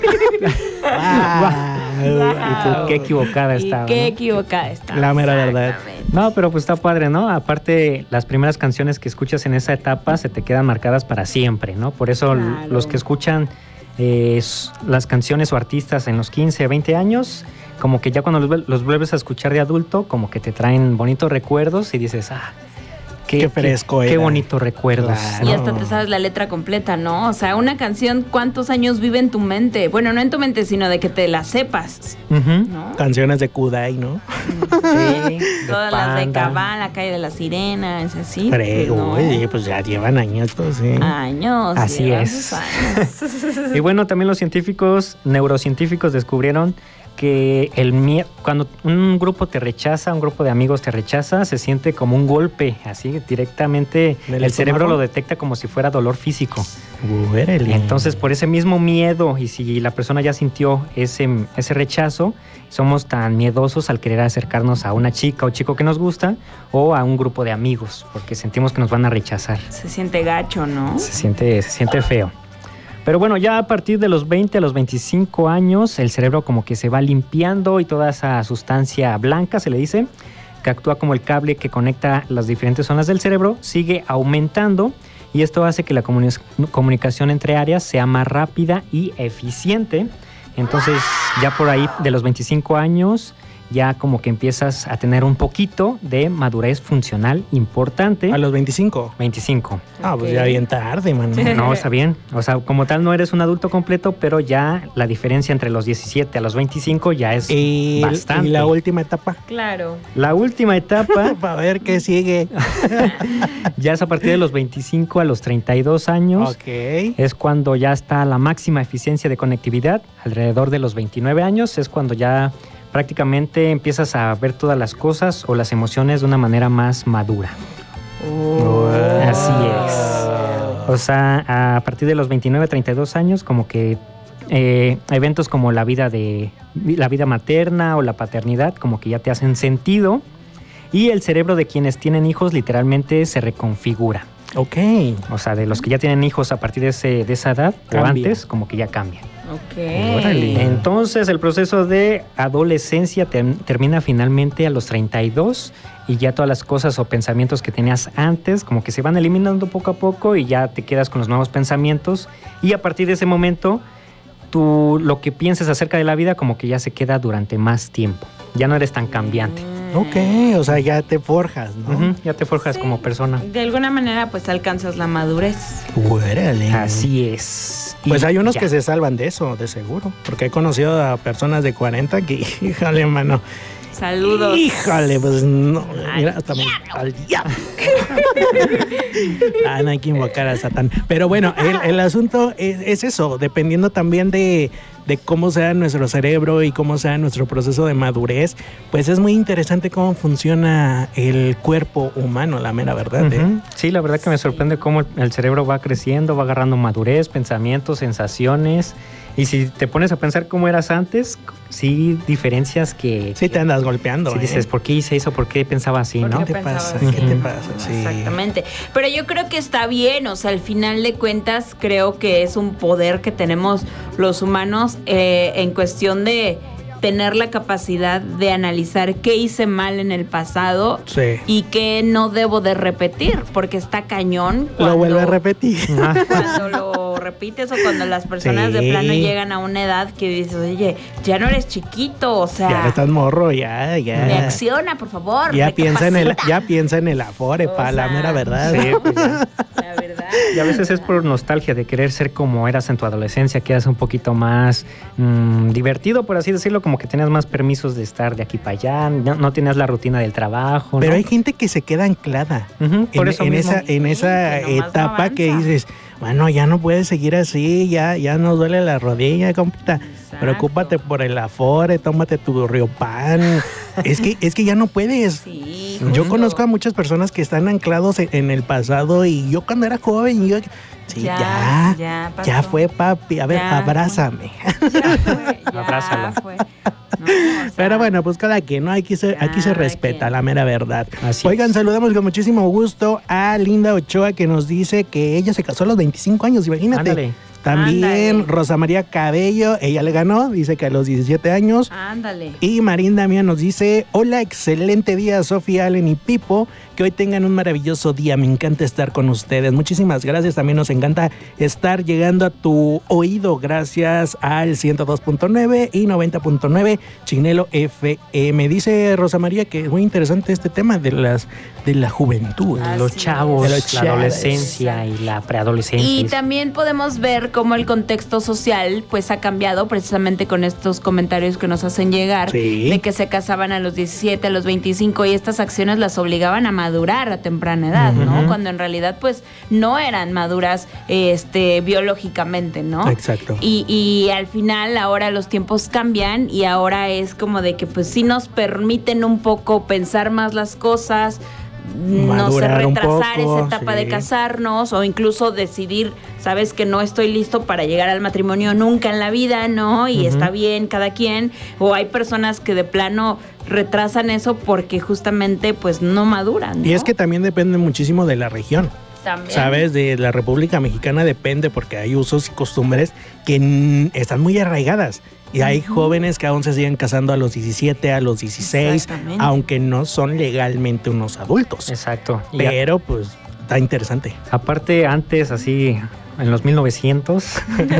S14: wow. wow. Y tú, qué equivocada estaba.
S5: Qué
S14: ¿no?
S5: equivocada estaba.
S4: La mera verdad.
S14: No, pero pues está padre, ¿no? Aparte, las primeras canciones que escuchas en esa etapa se te quedan marcadas para siempre, ¿no? Por eso claro. los que escuchan eh, las canciones o artistas en los quince, veinte años, como que ya cuando los, los vuelves a escuchar de adulto, como que te traen bonitos recuerdos y dices, ah, qué,
S4: qué fresco,
S14: qué, qué bonito recuerdos.
S5: Claro. Y hasta te sabes la letra completa, ¿no? O sea, una canción, ¿cuántos años vive en tu mente? Bueno, no en tu mente, sino de que te la sepas.
S14: Uh-huh.
S5: ¿no?
S4: Canciones de Kudai, ¿no?
S5: Sí, todas las de Cabal, La Calle de las Sirenas, así.
S4: Pero, pues, no. Oye, pues ya llevan años, pues, sí.
S5: Años.
S14: Así es. Años. Y bueno, también los científicos, neurocientíficos descubrieron que el miedo, cuando un grupo te rechaza, un grupo de amigos te rechaza, se siente como un golpe, así directamente el, el cerebro lo detecta como si fuera dolor físico.
S4: Uérale.
S14: Entonces, por ese mismo miedo, y si la persona ya sintió ese, ese rechazo, somos tan miedosos al querer acercarnos a una chica o chico que nos gusta o a un grupo de amigos, porque sentimos que nos van a rechazar.
S5: Se siente gacho, ¿no?
S14: Se siente, se siente feo. Pero bueno, ya a partir de los veinte a los veinticinco años, el cerebro como que se va limpiando y toda esa sustancia blanca, se le dice, que actúa como el cable que conecta las diferentes zonas del cerebro, sigue aumentando y esto hace que la comuni- comunicación entre áreas sea más rápida y eficiente. Entonces, ya por ahí de los veinticinco años, ya como que empiezas a tener un poquito de madurez funcional importante.
S4: ¿A los veinticinco?
S14: veinticinco.
S4: Ah, pues okay. Ya bien tarde, man.
S14: No, está bien. O sea, como tal no eres un adulto completo, pero ya la diferencia entre los diecisiete a los veinticinco ya es
S4: y,
S14: bastante.
S4: ¿Y la última etapa?
S5: Claro.
S14: La última etapa...
S4: Para ver qué sigue.
S14: Ya es a partir de los veinticinco a los treinta y dos años.
S4: Ok.
S14: Es cuando ya está la máxima eficiencia de conectividad. Alrededor de los veintinueve años es cuando ya... prácticamente empiezas a ver todas las cosas o las emociones de una manera más madura.
S5: Oh.
S14: Así es. O sea, a partir de los veintinueve, treinta y dos años, como que eh, eventos como la vida de la vida materna o la paternidad, como que ya te hacen sentido y el cerebro de quienes tienen hijos literalmente se reconfigura.
S4: Ok.
S14: O sea, de los que ya tienen hijos a partir de, ese, de esa edad cambia. O antes, como que ya cambia.
S5: Ok.
S14: Órale. Entonces el proceso de adolescencia te, termina finalmente a los treinta y dos y ya todas las cosas o pensamientos que tenías antes como que se van eliminando poco a poco y ya te quedas con los nuevos pensamientos y a partir de ese momento tú lo que pienses acerca de la vida como que ya se queda durante más tiempo. Ya no eres tan cambiante.
S4: Ok, o sea, ya te forjas, ¿no?
S14: Uh-huh, ya te forjas sí. como persona.
S5: De alguna manera, pues alcanzas la madurez.
S4: Órale.
S14: Así es.
S4: Pues y hay unos ya. que se salvan de eso, de seguro. Porque he conocido a personas de cuarenta que, híjole, mano.
S5: Saludos.
S4: Híjole, pues no. Ay, mira, hasta me, al diablo. Ah, no hay que invocar a Satán. Pero bueno, el, el asunto es, es eso, dependiendo también de, de cómo sea nuestro cerebro y cómo sea nuestro proceso de madurez, pues es muy interesante cómo funciona el cuerpo humano, la mera verdad.
S14: Uh-huh.
S4: ¿eh?
S14: Sí, la verdad que me sorprende cómo el cerebro va creciendo, va agarrando madurez, pensamientos, sensaciones. Y si te pones a pensar cómo eras antes, sí diferencias que...
S4: Sí, te andas golpeando.
S14: Sí,
S4: ¿eh?
S14: dices, ¿por qué hice eso? ¿Por qué pensaba así?
S5: ¿Por
S14: ¿no?
S5: qué
S4: te pasa?
S5: así?
S4: ¿Qué te pasa? Sí.
S5: Exactamente. Pero yo creo que está bien, o sea, al final de cuentas creo que es un poder que tenemos los humanos eh, en cuestión de tener la capacidad de analizar qué hice mal en el pasado
S4: sí.
S5: y qué no debo de repetir, porque está cañón. Cuando,
S4: lo vuelve a repetir.
S5: Cuando lo repites o cuando las personas sí. de plano llegan a una edad que dices, oye, ya no eres chiquito, o sea...
S4: Ya no estás morro, ya, ya.
S5: Reacciona, por favor.
S4: Ya piensa en el, ya piensa en el afore, pa, la mera verdad.
S14: Sí, pues ya. La verdad. Y a veces es por nostalgia de querer ser como eras en tu adolescencia, que eras un poquito más mmm, divertido, por así decirlo, como que tenías más permisos de estar de aquí para allá, no, no tenías la rutina del trabajo.
S4: Pero
S14: ¿no?
S4: hay gente que se queda anclada
S14: uh-huh, por
S4: en,
S14: eso
S4: en
S14: mismo.
S4: esa, en esa
S5: sí,
S4: etapa
S5: no
S4: que dices, bueno, ya no puedes seguir así, ya, ya nos duele la rodilla, compita. Preocúpate por el Afore, tómate tu Riopan. es que, es que ya no puedes.
S5: Sí,
S4: yo
S5: justo.
S4: conozco a muchas personas que están anclados en, en el pasado y yo cuando era joven, yo, sí, ya,
S5: Ya,
S4: ya,
S5: ya
S4: ya fue, papi. A ver,
S5: Ya
S4: abrázame.
S14: Abrázalo.
S5: Fue. No, o sea,
S4: Pero bueno, pues cada quien, ¿no? Aquí se, aquí se respeta
S5: quien.
S4: la mera verdad.
S14: Así
S4: Oigan,
S14: es.
S4: saludamos con muchísimo gusto a Linda Ochoa, que nos dice que ella se casó a los veinticinco años, imagínate.
S14: Ándale.
S4: También
S5: Ándale.
S4: Rosa María Cabello, ella le ganó, dice que a los diecisiete años.
S5: Ándale.
S4: Y Marín Damián nos dice, hola, excelente día, Sofía, Allen y Pipo, que hoy tengan un maravilloso día, me encanta estar con ustedes. Muchísimas gracias, también nos encanta estar llegando a tu oído gracias al ciento dos punto nueve y noventa punto nueve Chinelo F M. Dice Rosa María que es muy interesante este tema de las de la juventud.
S5: Así
S14: Los chavos,
S4: es. De los
S14: la
S4: chavos.
S14: adolescencia y la preadolescencia.
S5: Y también podemos ver cómo el contexto social pues ha cambiado precisamente con estos comentarios que nos hacen llegar,
S4: Sí.
S5: de que se casaban a los diecisiete, a los veinticinco, y estas acciones las obligaban a madurar a temprana edad, ¿no?
S4: Ujú.
S5: Cuando en realidad pues no eran maduras este biológicamente, ¿no?
S4: Exacto.
S5: Y, y al final ahora los tiempos cambian y ahora es como de que pues sí nos permiten un poco pensar más las cosas, no sé,
S4: Madurar un
S5: retrasar
S4: poco,
S5: esa etapa
S4: sí.
S5: de casarnos o incluso decidir, sabes que no estoy listo para llegar al matrimonio nunca en la vida, ¿no? Y
S4: Ujú.
S5: está bien cada quien. O hay personas que de plano retrasan eso porque justamente pues no maduran, ¿no?
S4: Y es que también depende muchísimo de la región.
S5: También.
S4: ¿Sabes? De la República Mexicana depende porque hay usos y costumbres que mm, están muy arraigadas. Y hay
S5: Ujú.
S4: jóvenes que aún se siguen casando a los diecisiete, a los dieciséis,
S5: Exactamente.
S4: aunque no son legalmente unos adultos.
S14: Exacto. Y a-
S4: Pero pues está interesante.
S14: aparte, antes, así, en los mil novecientos,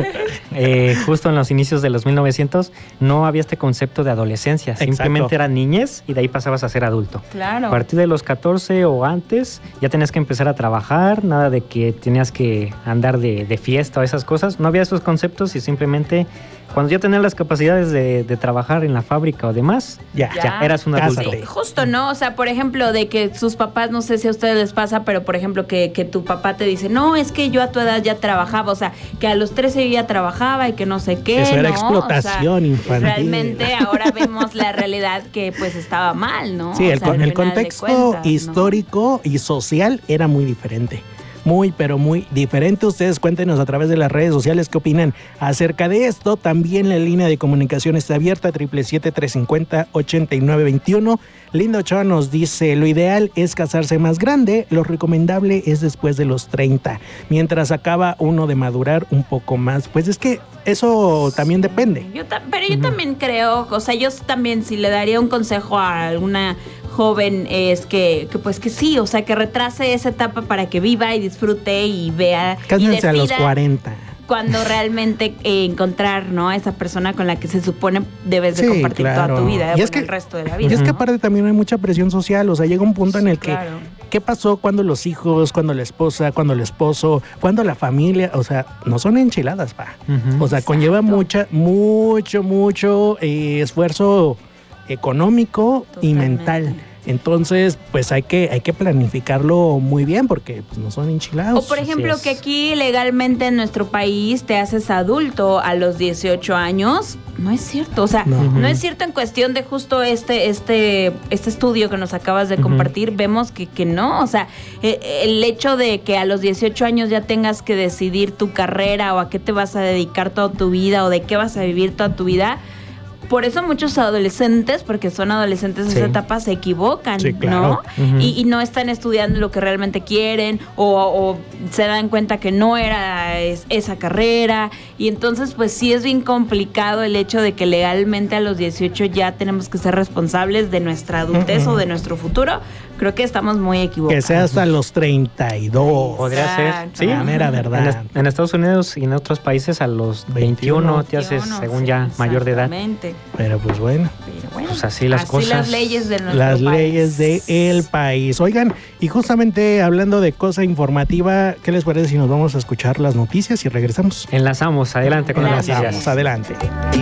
S14: eh, justo en los inicios de los mil novecientos, no había este concepto de adolescencia.
S4: Exacto.
S14: Simplemente era niñez y de ahí pasabas a ser adulto.
S5: Claro.
S14: A partir de los catorce o antes, ya tenías que empezar a trabajar, nada de que tenías que andar de, de fiesta o esas cosas. No había esos conceptos y simplemente cuando ya tenías las capacidades de, de trabajar en la fábrica o demás,
S4: Ya,
S14: ya,
S5: Ya.
S14: eras un adulto.
S4: Cásate.
S5: Sí, justo, ¿no? O sea, por ejemplo, de que sus papás, no sé si a ustedes les pasa, pero por ejemplo, que, que tu papá te dice, no, es que yo a tu edad ya trabajaba, o sea, que a los trece yo ya trabajaba y que no sé qué,
S4: Eso era
S5: ¿no?
S4: explotación
S5: O sea,
S4: infantil.
S5: Realmente ahora vemos la realidad que pues estaba mal, ¿no?
S4: Sí,
S5: O
S4: el,
S5: sea,
S4: con-
S5: al
S4: el
S5: final de
S4: contexto
S5: cuentas, ¿no?
S4: histórico y social era muy diferente. Muy, pero muy diferente. Ustedes cuéntenos a través de las redes sociales qué opinan acerca de esto. También la línea de comunicación está abierta, siete siete siete, tres cinco cero, ocho nueve dos uno. Linda Ochoa nos dice, lo ideal es casarse más grande, lo recomendable es después de los treinta, mientras acaba uno de madurar un poco más. Pues es que eso también depende.
S5: Yo ta- pero yo también creo, o sea, yo también si le daría un consejo a alguna joven es que, que pues que sí, o sea, que retrase esa etapa para que viva y disfrute y vea y
S4: Cásense a los
S5: decida
S4: cuarenta.
S5: cuando realmente eh, encontrar, ¿no? A esa persona con la que se supone debes de
S4: Sí,
S5: compartir
S4: claro.
S5: toda tu vida,
S4: Y
S5: bueno,
S4: es que-
S5: el resto de la vida.
S4: Y es que
S5: ¿no?
S4: aparte también hay mucha presión social, o sea, llega un punto en el que,
S5: Claro.
S4: ¿qué pasó cuando los hijos, cuando la esposa, cuando el esposo, cuando la familia? O sea, no son enchiladas, pa.
S14: Ujú.
S4: O sea, conlleva mucha, mucho, mucho eh, esfuerzo económico y
S5: Totalmente.
S4: mental. Entonces, pues hay que, hay que planificarlo muy bien porque pues, no son enchilados.
S5: O por ejemplo,
S14: Así
S5: que
S14: es.
S5: aquí legalmente en nuestro país te haces adulto a los dieciocho años. No es cierto. O sea,
S4: No.
S5: no, es cierto en cuestión de justo este, este, este estudio que nos acabas de
S14: Ujú.
S5: compartir. Vemos que, que no. O sea, eh, el hecho de que a los dieciocho años ya tengas que decidir tu carrera o a qué te vas a dedicar toda tu vida o de qué vas a vivir toda tu vida. Por eso muchos adolescentes, porque son adolescentes en
S14: Sí.
S5: esa etapa, se equivocan,
S4: Sí, claro.
S5: ¿no?
S14: Ujú.
S5: y, y no están estudiando lo que realmente quieren o, o se dan cuenta que no era es- esa carrera. Y entonces, pues sí es bien complicado el hecho de que legalmente a los dieciocho ya tenemos que ser responsables de nuestra adultez
S4: Ujú.
S5: o de nuestro futuro. Creo que estamos muy
S4: Que
S5: equivocados.
S4: sea hasta los treinta y dos.
S14: Podría ser,
S5: Exacto.
S14: sí.
S4: La mera
S14: En,
S4: verdad.
S14: es- en Estados Unidos y en otros países a los veintiuno, te haces,
S5: veintiuno,
S14: según
S5: sí,
S14: ya, mayor de edad.
S5: exactamente.
S4: Pero pues bueno.
S5: Pero bueno,
S14: Pues así las
S5: así
S14: cosas.
S5: las leyes de nuestro
S4: Las
S5: país.
S4: leyes del país. Oigan, y justamente hablando de cosa informativa, ¿qué les parece si nos vamos a escuchar las noticias y regresamos?
S14: Enlazamos, adelante con las
S4: Enlazamos,
S14: noticias.
S4: adelante.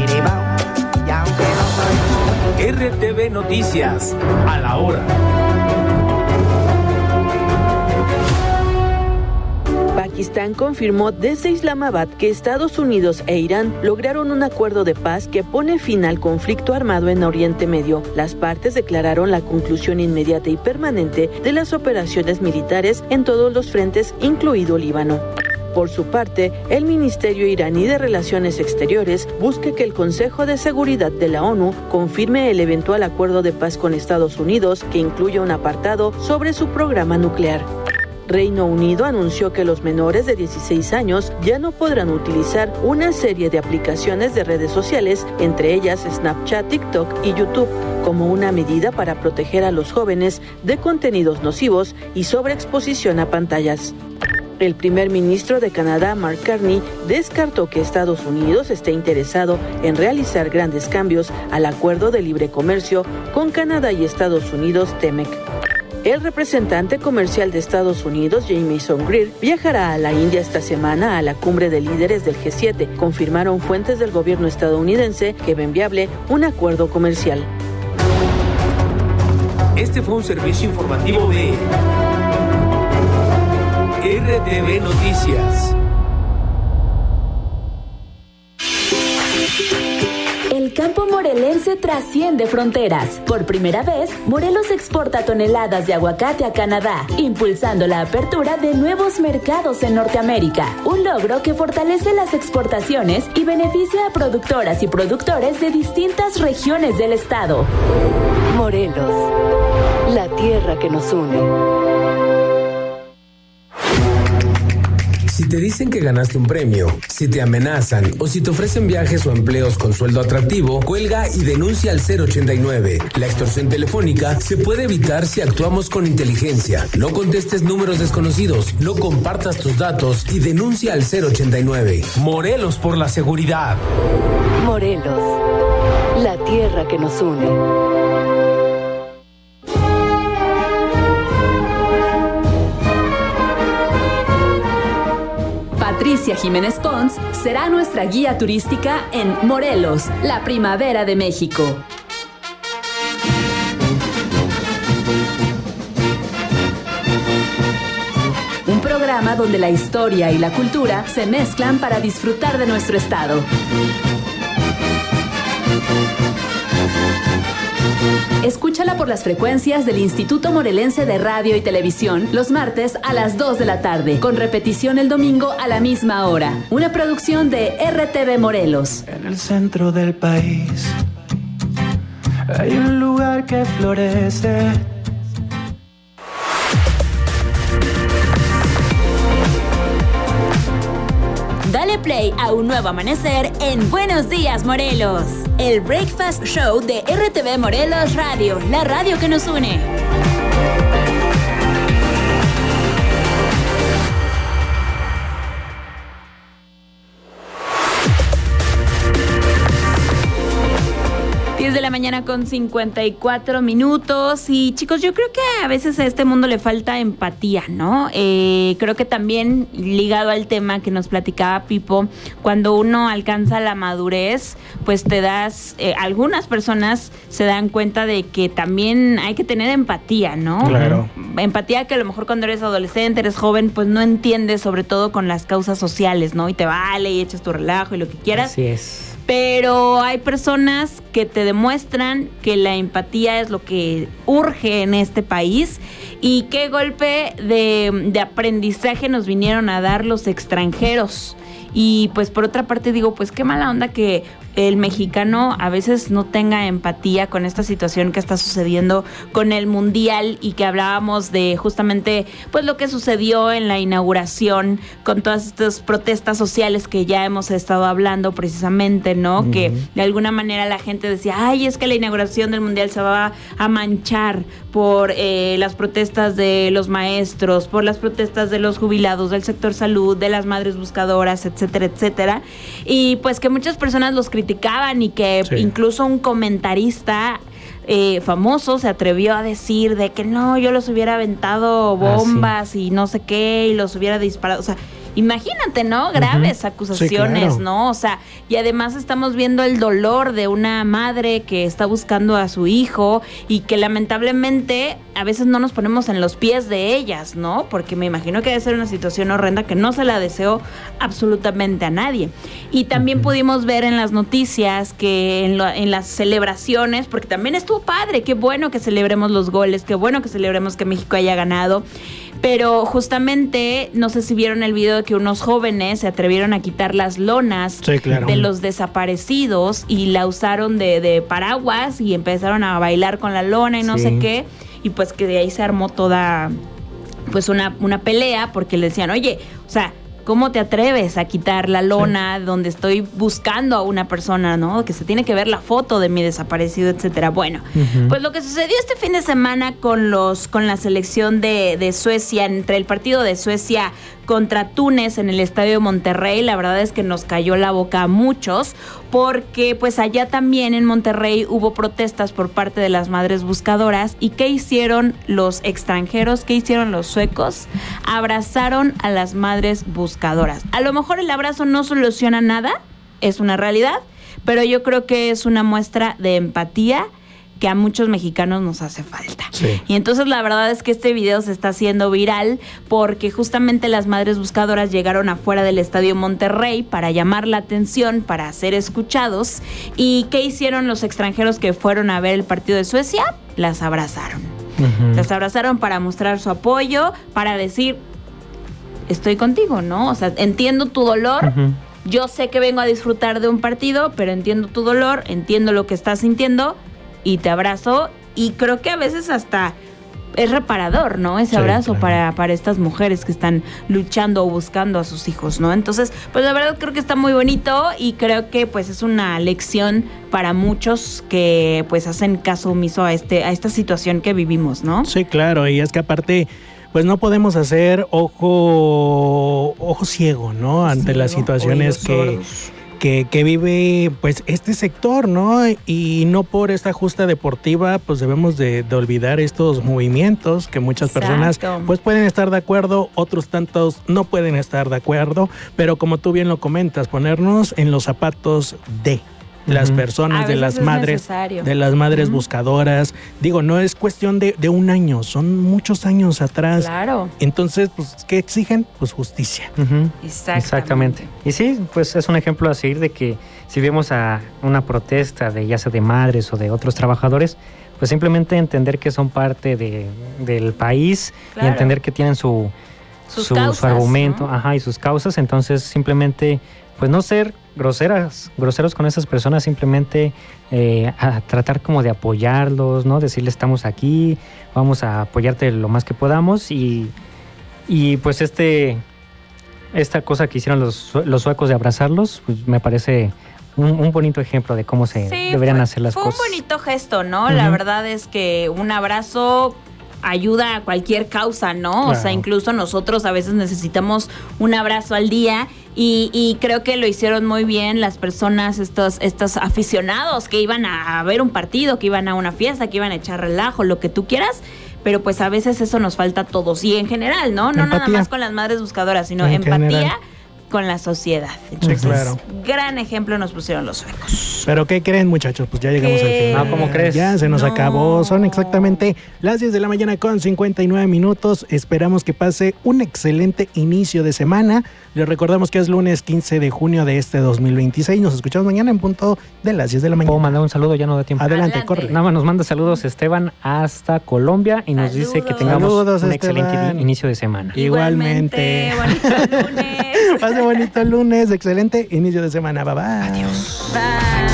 S16: R T V Noticias, a la hora.
S19: Pakistán Pakistán confirmó desde Islamabad que Estados Unidos e Irán lograron un acuerdo de paz que pone fin al conflicto armado en Oriente Medio. Las partes declararon la conclusión inmediata y permanente de las operaciones militares en todos los frentes, incluido Líbano. Por su parte, el Ministerio iraní de Relaciones Exteriores busca que el Consejo de Seguridad de la ONU confirme el eventual acuerdo de paz con Estados Unidos, que incluye un apartado sobre su programa nuclear. Reino Unido anunció que los menores de dieciséis años ya no podrán utilizar una serie de aplicaciones de redes sociales, entre ellas Snapchat, TikTok y YouTube, como una medida para proteger a los jóvenes de contenidos nocivos y sobreexposición a pantallas. El primer ministro de Canadá, Mark Carney, descartó que Estados Unidos esté interesado en realizar grandes cambios al acuerdo de libre comercio con Canadá y Estados Unidos, T M E C. El representante comercial de Estados Unidos, Jamieson Greer, viajará a la India esta semana a la cumbre de líderes del G siete. Confirmaron fuentes del gobierno estadounidense que ven viable un acuerdo comercial.
S16: Este fue un servicio informativo de R T V Noticias.
S1: El campo morelense trasciende fronteras. Por primera vez, Morelos exporta toneladas de aguacate a Canadá, impulsando la apertura de nuevos mercados en Norteamérica. Un logro que fortalece las exportaciones y beneficia a productoras y productores de distintas regiones del estado.
S11: Morelos, la tierra que nos une.
S16: Si te dicen que ganaste un premio, si te amenazan o si te ofrecen viajes o empleos con sueldo atractivo, cuelga y denuncia al cero ochenta y nueve. La extorsión telefónica se puede evitar si actuamos con inteligencia. No contestes números desconocidos, no compartas tus datos y denuncia al cero ochenta y nueve. Morelos por la seguridad.
S11: Morelos, la tierra que nos une.
S1: Patricia Jiménez Pons será nuestra guía turística en Morelos, la primavera de México. Un programa donde la historia y la cultura se mezclan para disfrutar de nuestro estado. Escúchala por las frecuencias del Instituto Morelense de Radio y Televisión los martes a las dos de la tarde, con repetición el domingo a la misma hora. Una producción de R T V Morelos.
S20: En el centro del país hay un lugar que florece.
S1: Dale play a un nuevo amanecer en Buenos Días Morelos, el Breakfast Show de R T V Morelos Radio, la radio que nos une. diez de la mañana con cincuenta y cuatro minutos. Y chicos, yo creo que a veces a este mundo le falta empatía, ¿no? Eh, creo que también ligado al tema que nos platicaba Pipo, cuando uno alcanza la madurez, pues te das, eh, algunas personas se dan cuenta de que también hay que tener empatía, ¿no?
S4: Claro.
S1: Empatía que a lo mejor cuando eres adolescente, eres joven, pues no entiendes, sobre todo con las causas sociales, ¿no? Y te vale y echas tu relajo y lo que quieras.
S14: Así es.
S1: Pero hay personas que te demuestran que la empatía es lo que urge en este país. Y qué golpe de, de aprendizaje nos vinieron a dar los extranjeros. Y pues por otra parte digo, pues qué mala onda que el mexicano a veces no tenga empatía con esta situación que está sucediendo con el Mundial, y que hablábamos de justamente pues lo que sucedió en la inauguración con todas estas protestas sociales que ya hemos estado hablando precisamente, ¿no? Uh-huh. Que de alguna manera la gente decía, ay, es que la inauguración del Mundial se va a manchar por eh, las protestas de los maestros, por las protestas de los jubilados, del sector salud, de las madres buscadoras, etcétera, etcétera. Y pues que muchas personas los criticaban y que sí. Incluso un comentarista eh, famoso se atrevió a decir de que no, yo los hubiera aventado bombas ah, sí. y no sé qué, y los hubiera disparado. O sea,
S5: imagínate, ¿no? Graves
S4: uh-huh.
S5: acusaciones, sí, claro. ¿no? O sea, y además estamos viendo el dolor de una madre que está buscando a su hijo y que lamentablemente a veces no nos ponemos en los pies de ellas, ¿no? Porque me imagino que debe ser una situación horrenda que no se la deseo absolutamente a nadie. Y también uh-huh. pudimos ver en las noticias que en, lo, en las celebraciones, porque también estuvo padre, qué bueno que celebremos los goles, qué bueno que celebremos que México haya ganado, pero justamente, no sé si vieron el video de que unos jóvenes se atrevieron a quitar las lonas sí, claro. de los desaparecidos y la usaron de, de paraguas y empezaron a bailar con la lona y no sí. sé qué, y pues que de ahí se armó toda pues una, una pelea porque le decían, oye, o sea, ¿cómo te atreves a quitar la lona sí. donde estoy buscando a una persona, ¿no? Que se tiene que ver la foto de mi desaparecido, etcétera. Bueno, uh-huh. pues lo que sucedió este fin de semana con los con la selección de, de Suecia, entre el partido de Suecia contra Túnez en el Estadio Monterrey, la verdad es que nos cayó la boca a muchos, porque pues allá también en Monterrey hubo protestas por parte de las madres buscadoras. ¿Y qué hicieron los extranjeros? ¿Qué hicieron los suecos? Abrazaron a las madres buscadoras. A lo mejor el abrazo no soluciona nada, es una realidad, pero yo creo que es una muestra de empatía que a muchos mexicanos nos hace falta. Sí. Y entonces la verdad es que este video se está haciendo viral porque justamente las madres buscadoras llegaron afuera del Estadio Monterrey para llamar la atención, para ser escuchados. ¿Y qué hicieron los extranjeros que fueron a ver el partido de Suecia? Las abrazaron. Uh-huh. Las abrazaron para mostrar su apoyo, para decir, estoy contigo, ¿no? O sea, entiendo tu dolor. Uh-huh. Yo sé que vengo a disfrutar de un partido, pero entiendo tu dolor, entiendo lo que estás sintiendo y te abrazo, y creo que a veces hasta es reparador, ¿no? Ese sí, abrazo claro. para, para estas mujeres que están luchando o buscando a sus hijos, ¿no? Entonces, pues la verdad creo que está muy bonito y creo que pues es una lección para muchos que pues hacen caso omiso a este a esta situación que vivimos, ¿no?
S4: Sí, claro, y es que aparte pues no podemos hacer ojo ojo ciego, ¿no? Ante ciego, las situaciones que Que, que vive pues este sector, ¿no? Y no por esta justa deportiva pues debemos de, de olvidar estos movimientos que muchas Exacto. personas pues pueden estar de acuerdo, otros tantos no pueden estar de acuerdo, pero como tú bien lo comentas, ponernos en los zapatos de las personas, de las madres, de las madres uh-huh. buscadoras. Digo, no es cuestión de, de un año, son muchos años atrás.
S5: Claro.
S4: Entonces, pues, ¿qué exigen? Pues justicia.
S14: Uh-huh. Exactamente. Exactamente. Y sí, pues es un ejemplo a seguir de que si vemos a una protesta de ya sea de madres o de otros trabajadores, pues simplemente entender que son parte de, del país claro. y entender que tienen su,
S5: sus
S14: su,
S5: causas,
S14: su argumento,
S5: ¿no?
S14: ajá, y sus causas. Entonces, simplemente, pues no ser groseras, groseros con esas personas, simplemente eh, a tratar como de apoyarlos, ¿no? Decirles estamos aquí, vamos a apoyarte lo más que podamos y, y pues este esta cosa que hicieron los, los suecos de abrazarlos, pues me parece un, un bonito ejemplo de cómo se sí, deberían
S5: fue,
S14: hacer las
S5: fue
S14: cosas.
S5: Fue un bonito gesto, ¿no? Uh-huh. La verdad es que un abrazo ayuda a cualquier causa, ¿no? Claro. O sea, incluso nosotros a veces necesitamos un abrazo al día y, y creo que lo hicieron muy bien las personas, estos, estos aficionados que iban a ver un partido, que iban a una fiesta, que iban a echar relajo, lo que tú quieras, pero pues a veces eso nos falta a todos y en general, ¿no? No empatía. Nada más con las madres buscadoras, sino en empatía general. Con la sociedad. Entonces, sí, claro. gran ejemplo nos pusieron los suecos.
S4: ¿Pero qué creen, muchachos? Pues ya llegamos
S5: ¿Qué?
S4: al final.
S14: No, ¿cómo crees?
S4: Ya se nos
S5: no.
S4: acabó. Son exactamente las diez de la mañana con cincuenta y nueve minutos. Esperamos que pase un excelente inicio de semana. Les recordamos que es lunes quince de junio de este dos mil veintiséis. Nos escuchamos mañana en punto de las diez de la mañana.
S14: ¿Puedo mandar un saludo? Ya no da tiempo.
S4: Adelante,
S5: Adelante.
S4: corre.
S14: Nada más nos manda saludos Esteban hasta Colombia y nos
S5: Saludos.
S14: dice que tengamos
S4: Saludos,
S14: un
S4: Esteban.
S14: excelente inicio de semana.
S4: Igualmente.
S5: Bonito lunes.
S4: Pase bonito lunes. Excelente inicio de semana. Bye bye.
S14: Adiós.
S5: Bye.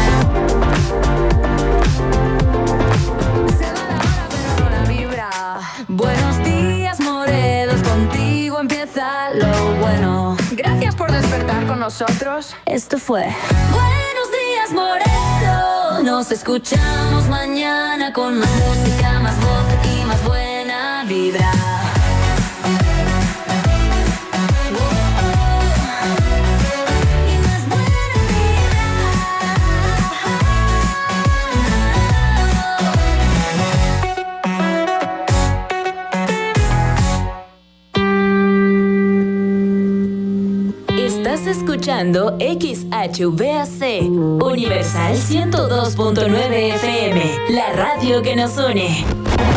S21: Buenos días, Morelos, contigo empieza lo bueno. Gracias por despertar con nosotros. Esto fue Buenos días, Morelos. Nos escuchamos mañana con más música, más voz y más buena vibra.
S1: escuchando X H V A C, Universal ciento dos punto nueve F M, la radio que nos une.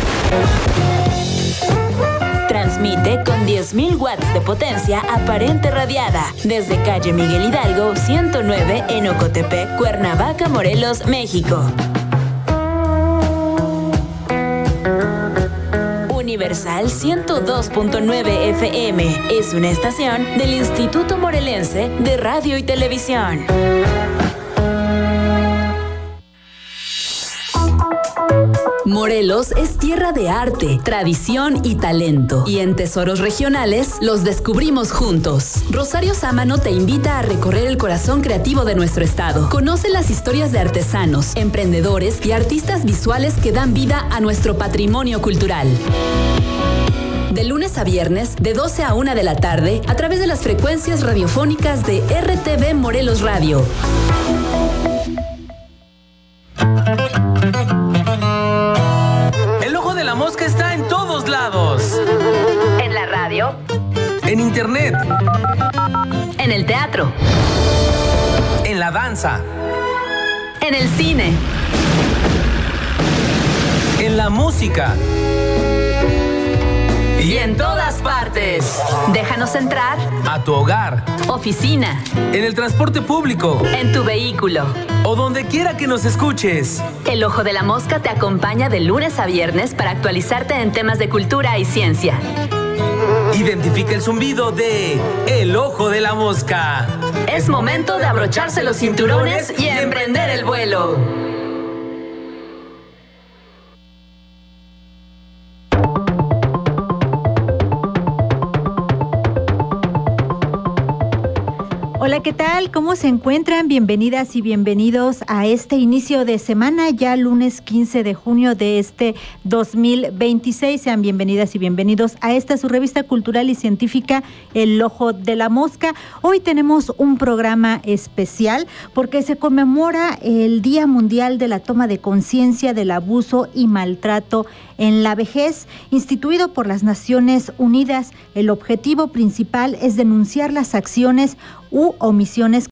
S1: Transmite con diez mil watts de potencia aparente radiada desde calle Miguel Hidalgo ciento nueve en Ocotepec, Cuernavaca, Morelos, México. Universal ciento dos punto nueve F M es una estación del Instituto Morelense de Radio y Televisión. Morelos es tierra de arte, tradición y talento. Y en Tesoros Regionales los descubrimos juntos. Rosario Sámano te invita a recorrer el corazón creativo de nuestro estado. Conoce las historias de artesanos, emprendedores y artistas visuales que dan vida a nuestro patrimonio cultural. De lunes a viernes, de doce a una de la tarde, a través de las frecuencias radiofónicas de R T V Morelos Radio.
S16: El ojo de la mosca está en todos lados.
S21: En la radio.
S16: En internet.
S21: En el teatro.
S16: En la danza.
S21: En el cine.
S16: En la música.
S21: Y en todas partes. Déjanos entrar.
S16: A tu hogar.
S21: Oficina.
S16: En el transporte público.
S21: En tu vehículo.
S16: O donde quiera que nos escuches.
S21: El Ojo de la Mosca te acompaña de lunes a viernes para actualizarte en temas de cultura y ciencia.
S16: Identifica el zumbido de El Ojo de la Mosca.
S21: Es momento de abrocharse los cinturones y emprender el vuelo.
S6: Hola, ¿qué tal? ¿Cómo se encuentran? Bienvenidas y bienvenidos a este inicio de semana, ya lunes quince de junio de este dos mil veintiséis. Sean bienvenidas y bienvenidos a esta su revista cultural y científica, El Ojo de la Mosca. Hoy tenemos un programa especial porque se conmemora el Día Mundial de la Toma de Conciencia del Abuso y Maltrato en la Vejez, instituido por las Naciones Unidas. El objetivo principal es denunciar las acciones u omisiones